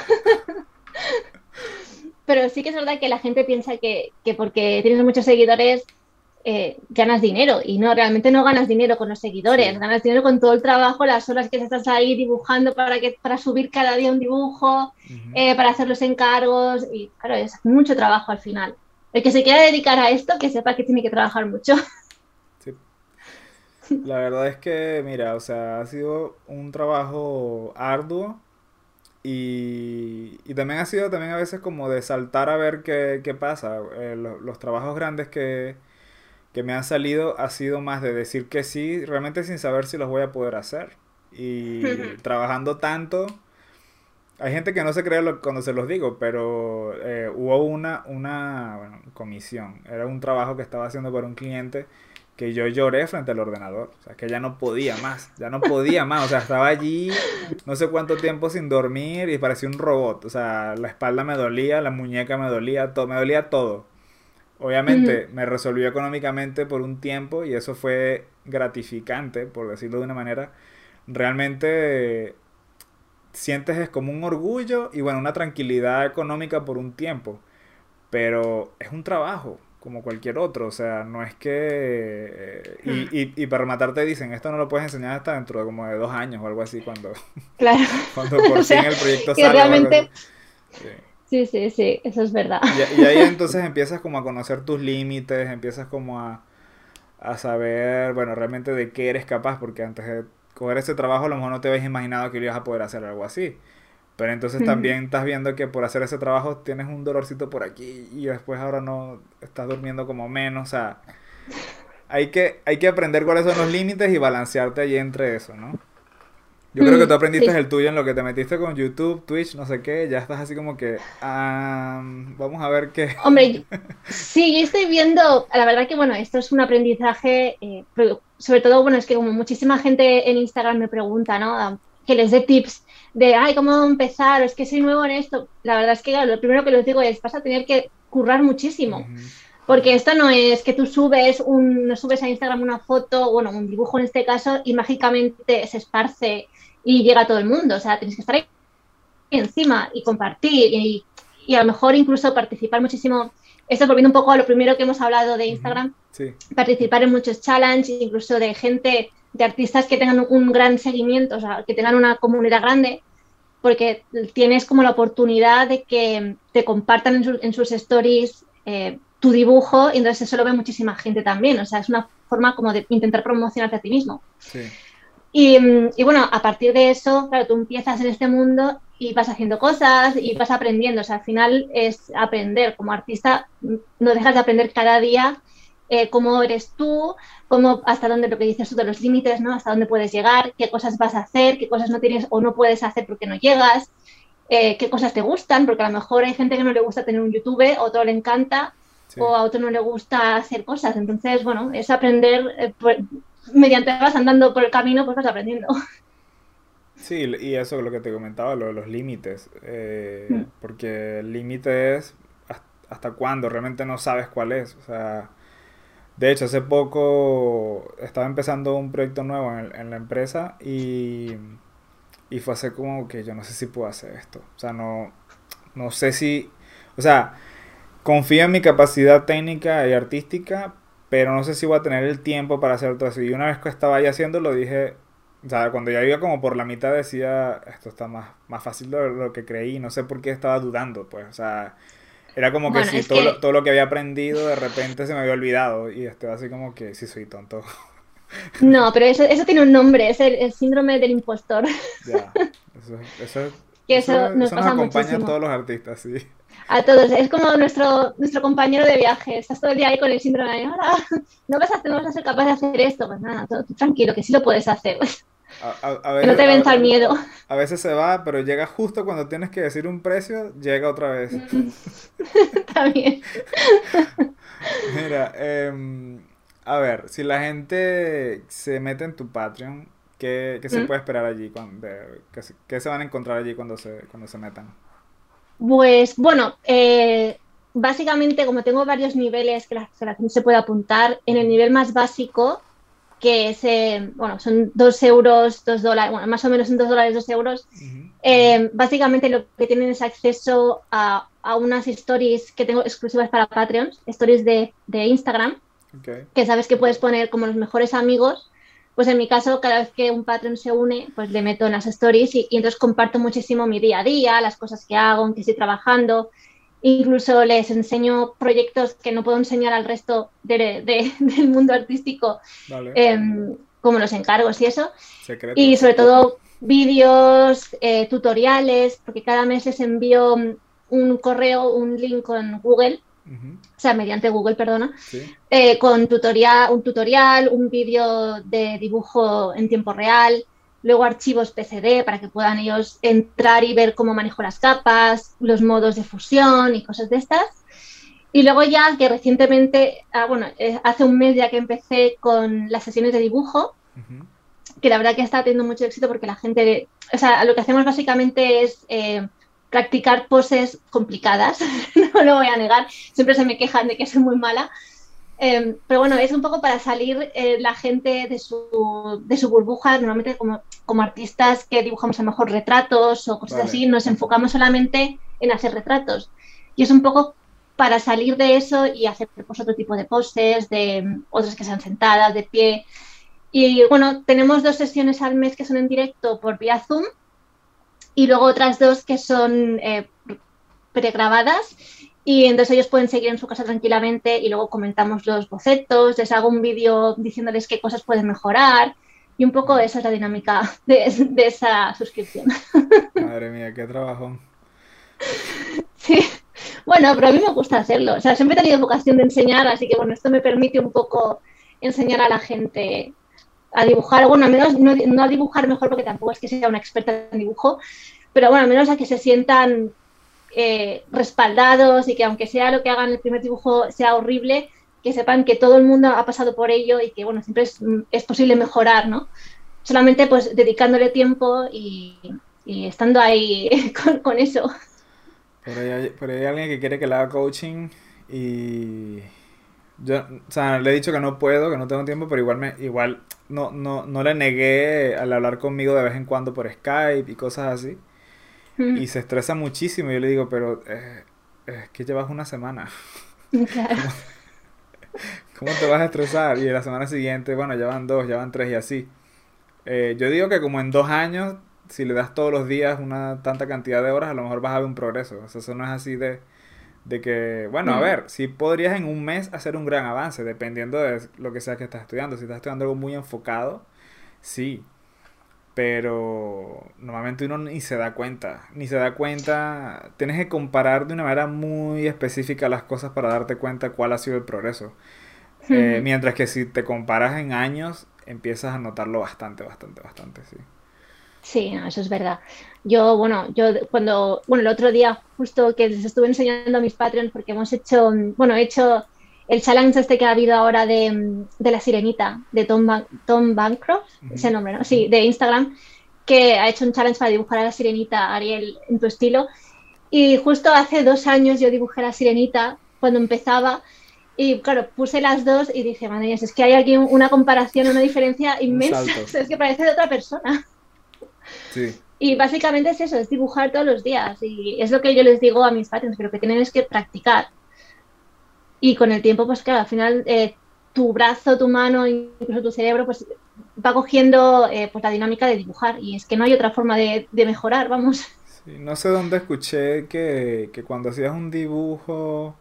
Pero sí que es verdad que la gente piensa que, que porque tienes muchos seguidores eh, ganas dinero y no, realmente no ganas dinero con los seguidores, Sí. ganas dinero con todo el trabajo, las horas que estás ahí dibujando para, que, para subir cada día un dibujo, Ujú. eh, para hacer los encargos y claro, es mucho trabajo al final. El que se quiera dedicar a esto, que sepa que tiene que trabajar mucho. Sí. La verdad es que, mira, o sea, ha sido un trabajo arduo y, y también ha sido también a veces como de saltar a ver qué, qué pasa. Eh, lo- los trabajos grandes que, que me han salido ha sido más de decir que sí, realmente sin saber si los voy a poder hacer. Y trabajando tanto, hay gente que no se cree lo- cuando se los digo, pero eh, hubo una, una bueno, comisión. Era un trabajo que estaba haciendo para un cliente que yo lloré frente al ordenador. O sea, que ya no podía más, ya no podía más. O sea, estaba allí no sé cuánto tiempo sin dormir y parecía un robot. O sea, la espalda me dolía, la muñeca me dolía, todo, me dolía todo. Obviamente me resolvió económicamente por un tiempo y eso fue gratificante, por decirlo de una manera. Realmente sientes es como un orgullo y bueno, una tranquilidad económica por un tiempo, pero es un trabajo como cualquier otro, o sea, no es que... eh, y, y, y para matarte dicen, esto no lo puedes enseñar hasta dentro de como de dos años o algo así, cuando, Claro, cuando o por fin sea, el proyecto que salga o algo así. realmente, Sí. sí, sí, sí, eso es verdad. Y, y ahí entonces empiezas como a conocer tus límites, empiezas como a, a saber, bueno, realmente de qué eres capaz, porque antes de coger ese trabajo a lo mejor no te habías imaginado que ibas a poder hacer algo así. Pero entonces también estás viendo que por hacer ese trabajo tienes un dolorcito por aquí y después ahora no estás durmiendo como menos. O sea, hay que, hay que aprender cuáles son los límites y balancearte allí entre eso, ¿no? Yo creo que tú aprendiste Sí, el tuyo en lo que te metiste con YouTube, Twitch, no sé qué. Ya estás así como que, ah, vamos a ver qué. hombre, sí, yo estoy viendo, la verdad que bueno, esto es un aprendizaje, eh, pero sobre todo, bueno, es que como muchísima gente en Instagram me pregunta, ¿no? Ah, que les dé tips de, ay, ¿cómo empezar? Es que soy nuevo en esto. La verdad es que claro, lo primero que les digo es, vas a tener que currar muchísimo, Ujú, porque esto no es que tú subes un, no subes a Instagram una foto, bueno, un dibujo en este caso, y mágicamente se esparce y llega a todo el mundo. O sea, tienes que estar ahí encima y compartir y, y a lo mejor incluso participar muchísimo. Esto volviendo un poco a lo primero que hemos hablado de ujú, Instagram, sí. participar en muchos challenges, incluso de gente. de artistas que tengan un gran seguimiento, o sea, que tengan una comunidad grande, porque tienes como la oportunidad de que te compartan en, su, en sus stories eh, tu dibujo y entonces eso lo ve muchísima gente también. O sea, es una forma como de intentar promocionarte a ti mismo. Sí. Y, y bueno, a partir de eso, claro, tú empiezas en este mundo y vas haciendo cosas y vas aprendiendo. O sea, al final es aprender. Como artista no dejas de aprender cada día eh, cómo eres tú, cómo, hasta dónde, lo que dices tú de los límites, ¿no? Hasta dónde puedes llegar, qué cosas vas a hacer, qué cosas no tienes o no puedes hacer porque no llegas, eh, qué cosas te gustan, porque a lo mejor hay gente que no le gusta tener un YouTube, a otro le encanta, sí, o a otro no le gusta hacer cosas. Entonces, bueno, es aprender, eh, por, mediante vas andando por el camino, pues vas aprendiendo. Sí, y eso es lo que te comentaba, lo de los límites, eh, mm. porque el límite es hasta, hasta cuándo, realmente no sabes cuál es, o sea, de hecho hace poco estaba empezando un proyecto nuevo en, en la empresa y, y fue así como que yo no sé si puedo hacer esto, o sea, no, no sé si, o sea, confío en mi capacidad técnica y artística, pero no sé si voy a tener el tiempo para hacer todo eso, y una vez que estaba ahí haciéndolo dije... O sea, cuando ya iba como por la mitad decía, esto está más, más fácil de lo que creí, no sé por qué estaba dudando, pues, o sea, era como que bueno, si todo, que... Lo, todo lo que había aprendido de repente se me había olvidado y estaba así como que sí soy tonto. No, pero eso, eso tiene un nombre, es el, el síndrome del impostor. Ya, eso, eso, que eso, eso nos, eso pasa nos acompaña muchísimo. a todos los artistas, sí. A todos, es como nuestro, nuestro compañero de viaje, estás todo el día ahí con el síndrome de, ahora no vas, a, no vas a ser capaz de hacer esto, pues nada, todo, tranquilo, que sí lo puedes hacer. A, a, a veces, que no te venza a, el miedo. A, a veces se va, pero llega justo cuando tienes que decir un precio, llega otra vez. También. Mira, eh, a ver, si la gente se mete en tu Patreon, ¿qué, qué se ¿Mm? puede esperar allí? Cuando, ¿qué, se, ¿Qué se van a encontrar allí cuando se, cuando se metan? Pues bueno, eh, básicamente como tengo varios niveles que la, que la gente se puede apuntar, en el nivel más básico, que es, eh, bueno, son dos euros, dos dólares, bueno, más o menos son dos dólares, dos euros. Uh-huh. Eh, básicamente lo que tienen es acceso a, a unas stories que tengo exclusivas para Patreons, stories de, de Instagram, okay. que sabes que puedes poner como los mejores amigos. Pues en mi caso, cada vez que un Patreon se une, pues le meto en las stories y, y entonces comparto muchísimo mi día a día, las cosas que hago, en que estoy trabajando. Incluso les enseño proyectos que no puedo enseñar al resto de, de, del mundo artístico, vale. eh, como los encargos y eso. Secreto. Y sobre todo vídeos, eh, tutoriales, porque cada mes les envío un correo, un link con Google, uh-huh. o sea, mediante Google, perdona, sí. eh, con tutorial, un tutorial, un vídeo de dibujo en tiempo real, luego archivos P C D para que puedan ellos entrar y ver cómo manejo las capas, los modos de fusión y cosas de estas. Y luego ya que recientemente, ah, bueno, eh, hace un mes ya que empecé con las sesiones de dibujo, uh-huh. que la verdad que está teniendo mucho éxito porque la gente, o sea, lo que hacemos básicamente es eh, practicar poses complicadas, no lo voy a negar, siempre se me quejan de que soy muy mala. Eh, pero bueno, es un poco para salir eh, la gente de su, de su burbuja. Normalmente como, como artistas que dibujamos a lo mejor retratos o cosas vale. así, nos enfocamos solamente en hacer retratos. Y es un poco para salir de eso y hacer pues, otro tipo de poses, de otras que sean sentadas, de pie. Y bueno, tenemos dos sesiones al mes que son en directo por vía Zoom y luego otras dos que son eh, pregrabadas. Y entonces ellos pueden seguir en su casa tranquilamente y luego comentamos los bocetos, les hago un vídeo diciéndoles qué cosas pueden mejorar y un poco esa es la dinámica de, de esa suscripción. Madre mía, qué trabajo. Sí, bueno, pero a mí me gusta hacerlo. O sea, siempre he tenido vocación de enseñar, así que bueno, esto me permite un poco enseñar a la gente a dibujar. Bueno, al menos no, no a dibujar mejor porque tampoco es que sea una experta en dibujo, pero bueno, al menos a que se sientan Eh, respaldados y que aunque sea lo que hagan el primer dibujo sea horrible, que sepan que todo el mundo ha pasado por ello y que bueno, siempre es, es posible mejorar, ¿no? Solamente pues dedicándole tiempo y, y estando ahí con, con eso. Por ahí, hay, por ahí hay alguien que quiere que le haga coaching y yo, o sea, le he dicho que no puedo, que no tengo tiempo, pero igual me, igual no, no, no le negué al hablar conmigo de vez en cuando por Skype y cosas así. Y se estresa muchísimo. Y yo le digo, pero eh, es que llevas una semana. Claro. ¿Cómo, ¿Cómo te vas a estresar? Y la semana siguiente, bueno, ya van dos, ya van tres y así. Eh, yo digo que como en dos años, si le das todos los días una tanta cantidad de horas, a lo mejor vas a ver un progreso. O sea, eso no es así de, de que, bueno, a Mm, ver, si podrías en un mes hacer un gran avance, dependiendo de lo que sea que estás estudiando. Si estás estudiando algo muy enfocado, sí, pero normalmente uno ni se da cuenta, ni se da cuenta, tienes que comparar de una manera muy específica las cosas para darte cuenta cuál ha sido el progreso. Eh, ujú. mientras que si te comparas en años, empiezas a notarlo bastante, bastante, bastante, sí. Sí, no, eso es verdad. Yo, bueno, yo de- cuando, bueno, el otro día justo que les estuve enseñando a mis Patreons porque hemos hecho, mm, bueno, he hecho el challenge este que ha habido ahora de, mm, de la Sirenita, de Tom, Ban- Tom Bancroft, ese Ujú, nombre, ¿no? Sí, de Instagram, que ha hecho un challenge para dibujar a la Sirenita, Ariel, en tu estilo. Y justo hace dos años yo dibujé a la Sirenita cuando empezaba. Y claro, puse las dos y dije, madre mía, si es que hay aquí una comparación, una diferencia un inmensa, salto, es que parece de otra persona. sí. Y básicamente es eso, es dibujar todos los días. Y es lo que yo les digo a mis pacientes, pero que tienen es que practicar. Y con el tiempo, pues claro, al final eh, tu brazo, tu mano, incluso tu cerebro, pues va cogiendo eh, pues, la dinámica de dibujar. Y es que no hay otra forma de, de mejorar, vamos. Sí, no sé dónde escuché que, que cuando hacías un dibujo,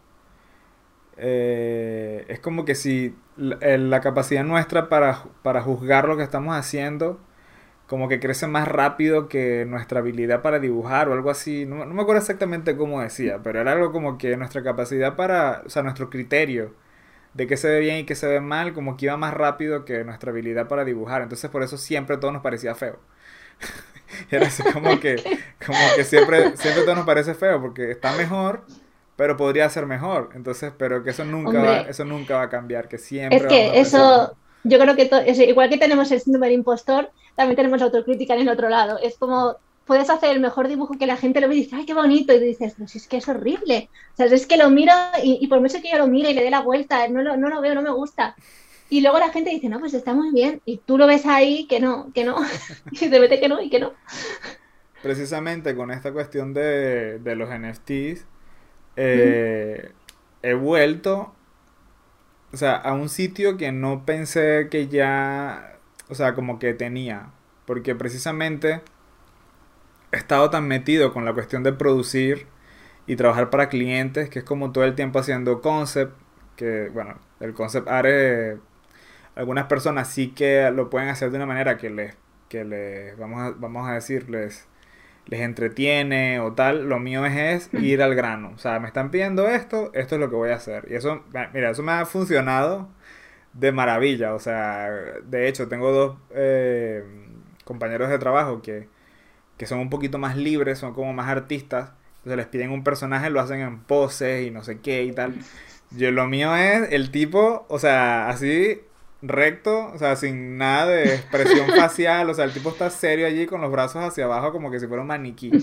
eh, es como que si la, eh, la capacidad nuestra para, para juzgar lo que estamos haciendo, como que crece más rápido que nuestra habilidad para dibujar o algo así. No, no me acuerdo exactamente cómo decía, pero era algo como que nuestra capacidad para, o sea, nuestro criterio de qué se ve bien y qué se ve mal, como que iba más rápido que nuestra habilidad para dibujar. Entonces por eso siempre todo nos parecía feo. Era así como que, como que siempre, siempre todo nos parece feo porque está mejor, pero podría ser mejor. Entonces, pero que eso nunca va, Hombre, eso nunca va a cambiar, que es siempre vamos a que pensar lo mismo. eso, yo creo que to- es, igual que tenemos el síndrome del impostor, también tenemos la autocrítica en el otro lado. Es como, puedes hacer el mejor dibujo que la gente lo ve y dice, ay, qué bonito, y tú dices, pues es que es horrible. O sea, es que lo miro y, y por mucho que yo lo mire y le dé la vuelta, no lo, no lo veo, no me gusta. Y luego la gente dice, no, pues está muy bien. Y tú lo ves ahí que no, que no. Y te vete que no y que no. Precisamente con esta cuestión de, de los N F Ts, Mm, eh, he vuelto, o sea, a un sitio que no pensé que ya, o sea, como que tenía. Porque precisamente he estado tan metido con la cuestión de producir y trabajar para clientes, que es como todo el tiempo haciendo concept, que bueno, el concept art, eh, algunas personas sí que lo pueden hacer de una manera que les, que les vamos a, vamos a decirles, les entretiene o tal. Lo mío es, es mm. ir al grano. O sea, me están pidiendo esto, esto es lo que voy a hacer. Y eso, mira, eso me ha funcionado de maravilla. O sea, de hecho, tengo dos eh, compañeros de trabajo que que son un poquito más libres, son como más artistas. Entonces les piden un personaje, lo hacen en poses y no sé qué y tal. Yo lo mío es el tipo, o sea, así recto, o sea, sin nada de expresión facial, o sea, el tipo está serio allí con los brazos hacia abajo como que si fuera un maniquí.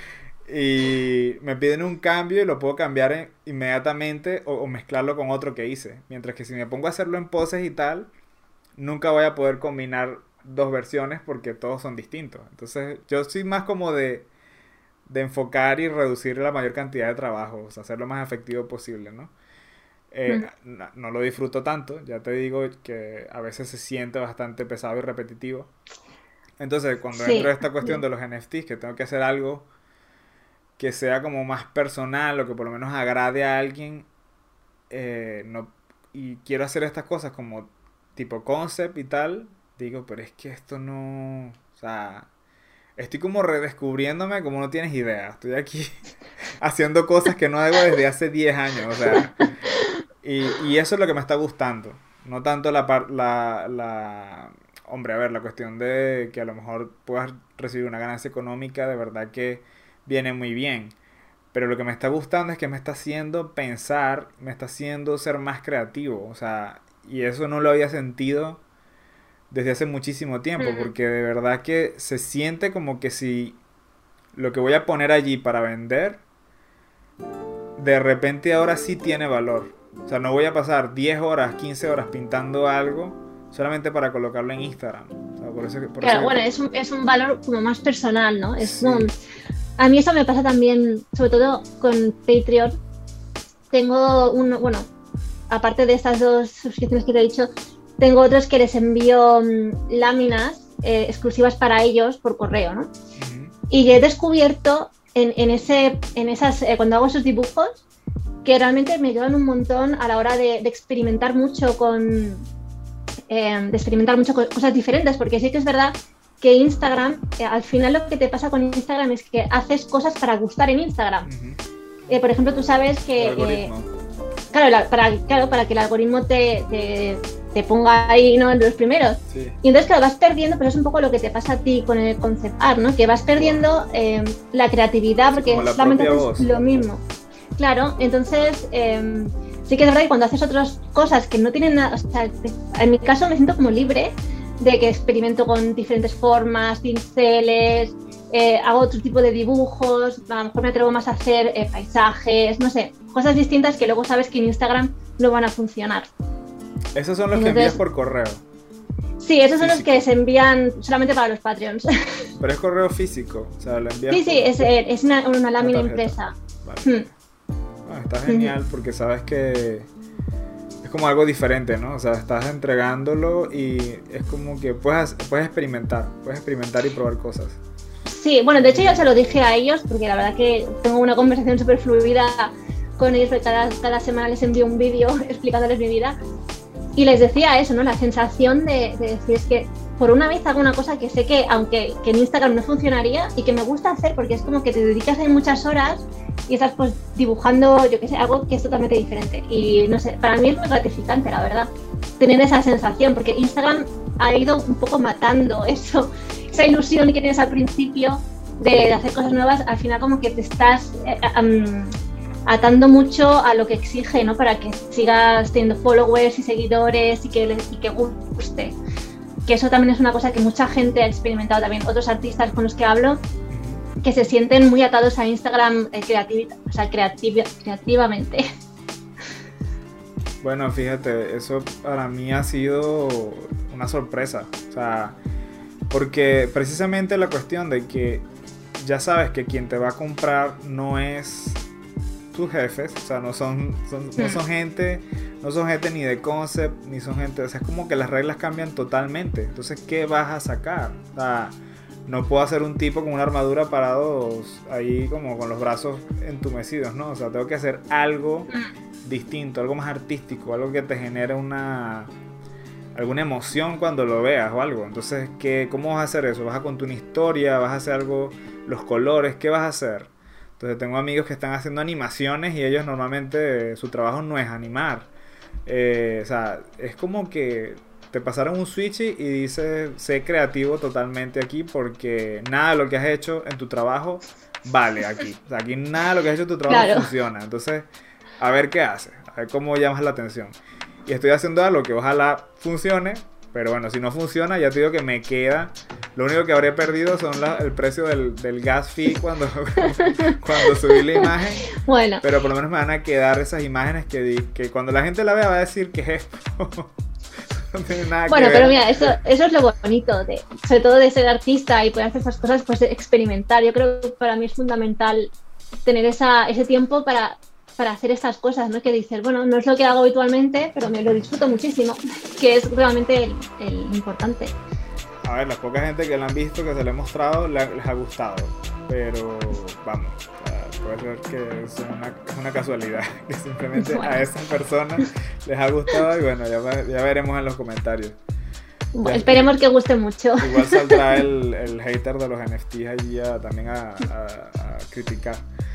Y me piden un cambio y lo puedo cambiar en- inmediatamente o, o mezclarlo con otro que hice. Mientras que si me pongo a hacerlo en poses y tal, nunca voy a poder combinar dos versiones porque todos son distintos. Entonces, yo soy más como de, de enfocar y reducir la mayor cantidad de trabajo, o sea, hacer lo más efectivo posible, ¿no? Eh, Mm. no, no lo disfruto tanto, ya te digo que a veces se siente bastante pesado y repetitivo. Entonces, cuando entro a Sí, esta cuestión de los N F Ts, que tengo que hacer algo que sea como más personal o que por lo menos agrade a alguien, eh, no, y quiero hacer estas cosas como tipo concept y tal, digo, pero es que esto no, o sea, estoy como redescubriéndome como no tienes idea, estoy aquí haciendo cosas que no hago desde hace diez años, o sea, y, y eso es lo que me está gustando, no tanto la, par- la, la, hombre, a ver, la cuestión de que a lo mejor puedas recibir una ganancia económica, de verdad que viene muy bien. Pero lo que me está gustando es que me está haciendo pensar, me está haciendo ser más creativo. O sea, y eso no lo había sentido desde hace muchísimo tiempo, Mm. porque de verdad que se siente como que si lo que voy a poner allí para vender, de repente ahora sí tiene valor. O sea, no voy a pasar diez horas, quince horas pintando algo solamente para colocarlo en Instagram. O sea, por eso, que- por eso Claro, que- bueno, es un, es un valor como más personal, ¿no? Es como, sí, a mí eso me pasa también, sobre todo con Patreon. Tengo un, bueno, aparte de estas dos suscripciones que te he dicho, tengo otros que les envío mm, láminas eh, exclusivas para ellos por correo, ¿no? Uh-huh. Y he descubierto en, en, ese, en esas, eh, cuando hago esos dibujos, que realmente me ayudan un montón a la hora de, de experimentar mucho con eh, de experimentar mucho con cosas diferentes, porque sí que es verdad que Instagram, eh, al final lo que te pasa con Instagram es que haces cosas para gustar en Instagram. Uh-huh. Eh, por ejemplo, tú sabes que eh, claro, la, para, claro, para que el algoritmo te, te, te ponga ahí, ¿no?, entre los primeros. Sí. Y entonces, claro, vas perdiendo, pero es un poco lo que te pasa a ti con el concept art, ¿no? Que vas perdiendo eh, la creatividad, porque solamente haces lo mismo. Claro, entonces eh, sí que es verdad que cuando haces otras cosas que no tienen nada, o sea, en mi caso me siento como libre de que experimento con diferentes formas, pinceles, eh, hago otro tipo de dibujos, a lo mejor me atrevo más a hacer eh, paisajes, no sé, cosas distintas que luego sabes que en Instagram no van a funcionar. ¿Esos son los Entonces, que envías por correo? Sí, esos son físico. Los que se envían solamente para los Patreons. Pero es correo físico, o sea, lo envías. Sí, sí, es, es una, una lámina una impresa. Vale. Hmm. Bueno, está genial porque sabes que es como algo diferente, ¿no? O sea, estás entregándolo y es como que puedes, puedes experimentar, puedes experimentar y probar cosas. Sí, bueno, de hecho yo se lo dije a ellos porque la verdad que tengo una conversación súper fluida con ellos, porque cada, cada semana les envío un vídeo explicándoles mi vida y les decía eso, ¿no? La sensación de, de decir es que por una vez hago una cosa que sé que aunque que en Instagram no funcionaría y que me gusta hacer porque es como que te dedicas ahí muchas horas y estás pues dibujando, yo qué sé, algo que es totalmente diferente y no sé, para mí es muy gratificante, la verdad, tener esa sensación, porque Instagram ha ido un poco matando eso, esa ilusión que tienes al principio de, de hacer cosas nuevas, al final como que te estás eh, um, atando mucho a lo que exige, ¿no? Para que sigas teniendo followers y seguidores y que, y que guste. Que eso también es una cosa que mucha gente ha experimentado también, otros artistas con los que hablo, que se sienten muy atados a Instagram eh, creativ o sea, creativ creativamente. Bueno, fíjate, eso para mí ha sido una sorpresa, o sea, porque precisamente la cuestión de que ya sabes que quien te va a comprar no es tus jefes, o sea, no son, son, no son gente, no son gente ni de concept, ni son gente, o sea, es como que las reglas cambian totalmente, entonces, ¿qué vas a sacar? O sea, no puedo hacer un tipo con una armadura parado ahí como con los brazos entumecidos, ¿no? O sea, tengo que hacer algo distinto, algo más artístico, algo que te genere una alguna emoción cuando lo veas o algo. Entonces, ¿qué, ¿cómo vas a hacer eso? ¿Vas a contar una historia? ¿Vas a hacer algo? ¿Los colores? ¿Qué vas a hacer? Entonces, tengo amigos que están haciendo animaciones y ellos normalmente su trabajo no es animar. Eh, o sea, es como que te pasaron un switch y dices, sé creativo totalmente aquí porque nada de lo que has hecho en tu trabajo vale aquí. O sea, aquí nada de lo que has hecho en tu trabajo claro. funciona. Entonces, a ver qué haces, a ver cómo llamas la atención. Y estoy haciendo algo que ojalá funcione, pero bueno, si no funciona, ya te digo que me queda. Lo único que habré perdido son la, el precio del, del gas fee cuando, cuando subí la imagen. Bueno. Pero por lo menos me van a quedar esas imágenes que, di, que cuando la gente la vea va a decir que es esto. No tiene nada bueno, que pero ver. mira, eso, eso es lo bonito, de, sobre todo de ser artista y poder hacer esas cosas, pues experimentar. Yo creo que para mí es fundamental tener esa, ese tiempo para, para hacer estas cosas, ¿no? Que dices, bueno, no es lo que hago habitualmente, pero me lo disfruto muchísimo, que es realmente el, el importante. A ver, la poca gente que la han visto, que se le he mostrado, les ha gustado, pero vamos, puede ser que es una, es una casualidad, que simplemente bueno. a esas personas les ha gustado y bueno, ya, ya veremos en los comentarios. Bueno, ya, esperemos que guste mucho. Igual saldrá el, el hater de los N F Ts allí a, también a, a, a criticar.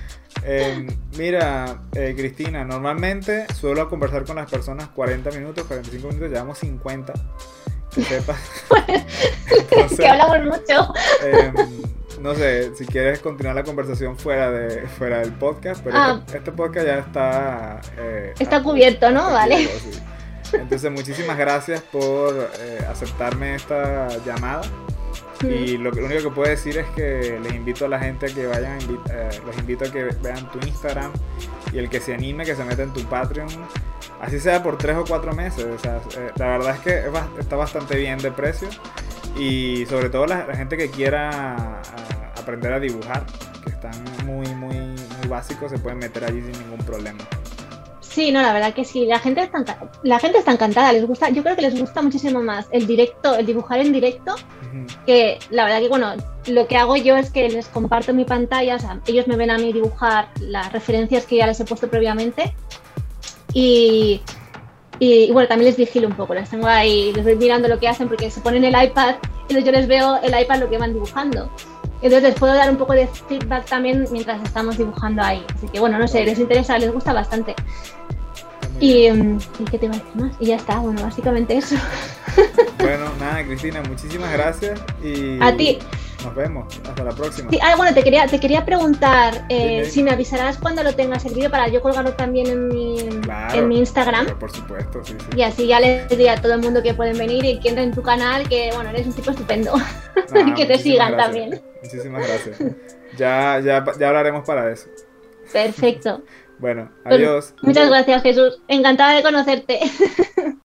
Eh, mira, eh, Cristina, normalmente suelo conversar con las personas cuarenta minutos, cuarenta y cinco minutos, llevamos cincuenta. Que sepas. Entonces, que hablamos mucho. Eh, no sé, si quieres continuar la conversación fuera de fuera del podcast, pero ah, este, este podcast ya está... Eh, está cubierto, ¿no? Vale. Sí. Entonces, muchísimas gracias por eh, aceptarme esta llamada. Mm. Y lo, lo único que puedo decir es que les invito a la gente a que vayan, eh, los invito a que vean tu Instagram y el que se anime, que se meta en tu Patreon. Así sea por tres o cuatro meses, o sea, eh, la verdad es que está bastante bien de precio y sobre todo la, la gente que quiera a, aprender a dibujar, que están muy, muy, muy básicos, se pueden meter allí sin ningún problema. Sí, no, la verdad que sí, la gente está enca- la gente está encantada, les gusta, yo creo que les gusta muchísimo más el directo, el dibujar en directo, Ujú. que la verdad que bueno, lo que hago yo es que les comparto mi pantalla, o sea, ellos me ven a mí dibujar las referencias que ya les he puesto previamente y, y, y, bueno, también les vigilo un poco, les tengo ahí, les voy mirando lo que hacen porque se ponen el iPad y yo les veo el iPad lo que van dibujando. Entonces les puedo dar un poco de feedback también mientras estamos dibujando ahí. Así que bueno, no sé, les interesa, les gusta bastante. Y, ¿y qué te iba a decir más? Y ya está, bueno, básicamente eso. Bueno, nada, Cristina, muchísimas gracias y A ti. nos vemos. Hasta la próxima. Sí, ah, bueno, te quería, te quería preguntar eh, Dime, dime. si me avisarás cuando lo tengas el vídeo para yo colgarlo también en mi, Claro, en mi Instagram. pero por supuesto, sí, sí. Y así ya les diré a todo el mundo que pueden venir y que entren en tu canal, que bueno, eres un tipo estupendo. Nada, que te muchísimas sigan gracias. también. Muchísimas gracias. Ya, ya, ya hablaremos para eso. Perfecto. Bueno, Pues adiós. muchas gracias, Jesús. Encantada de conocerte.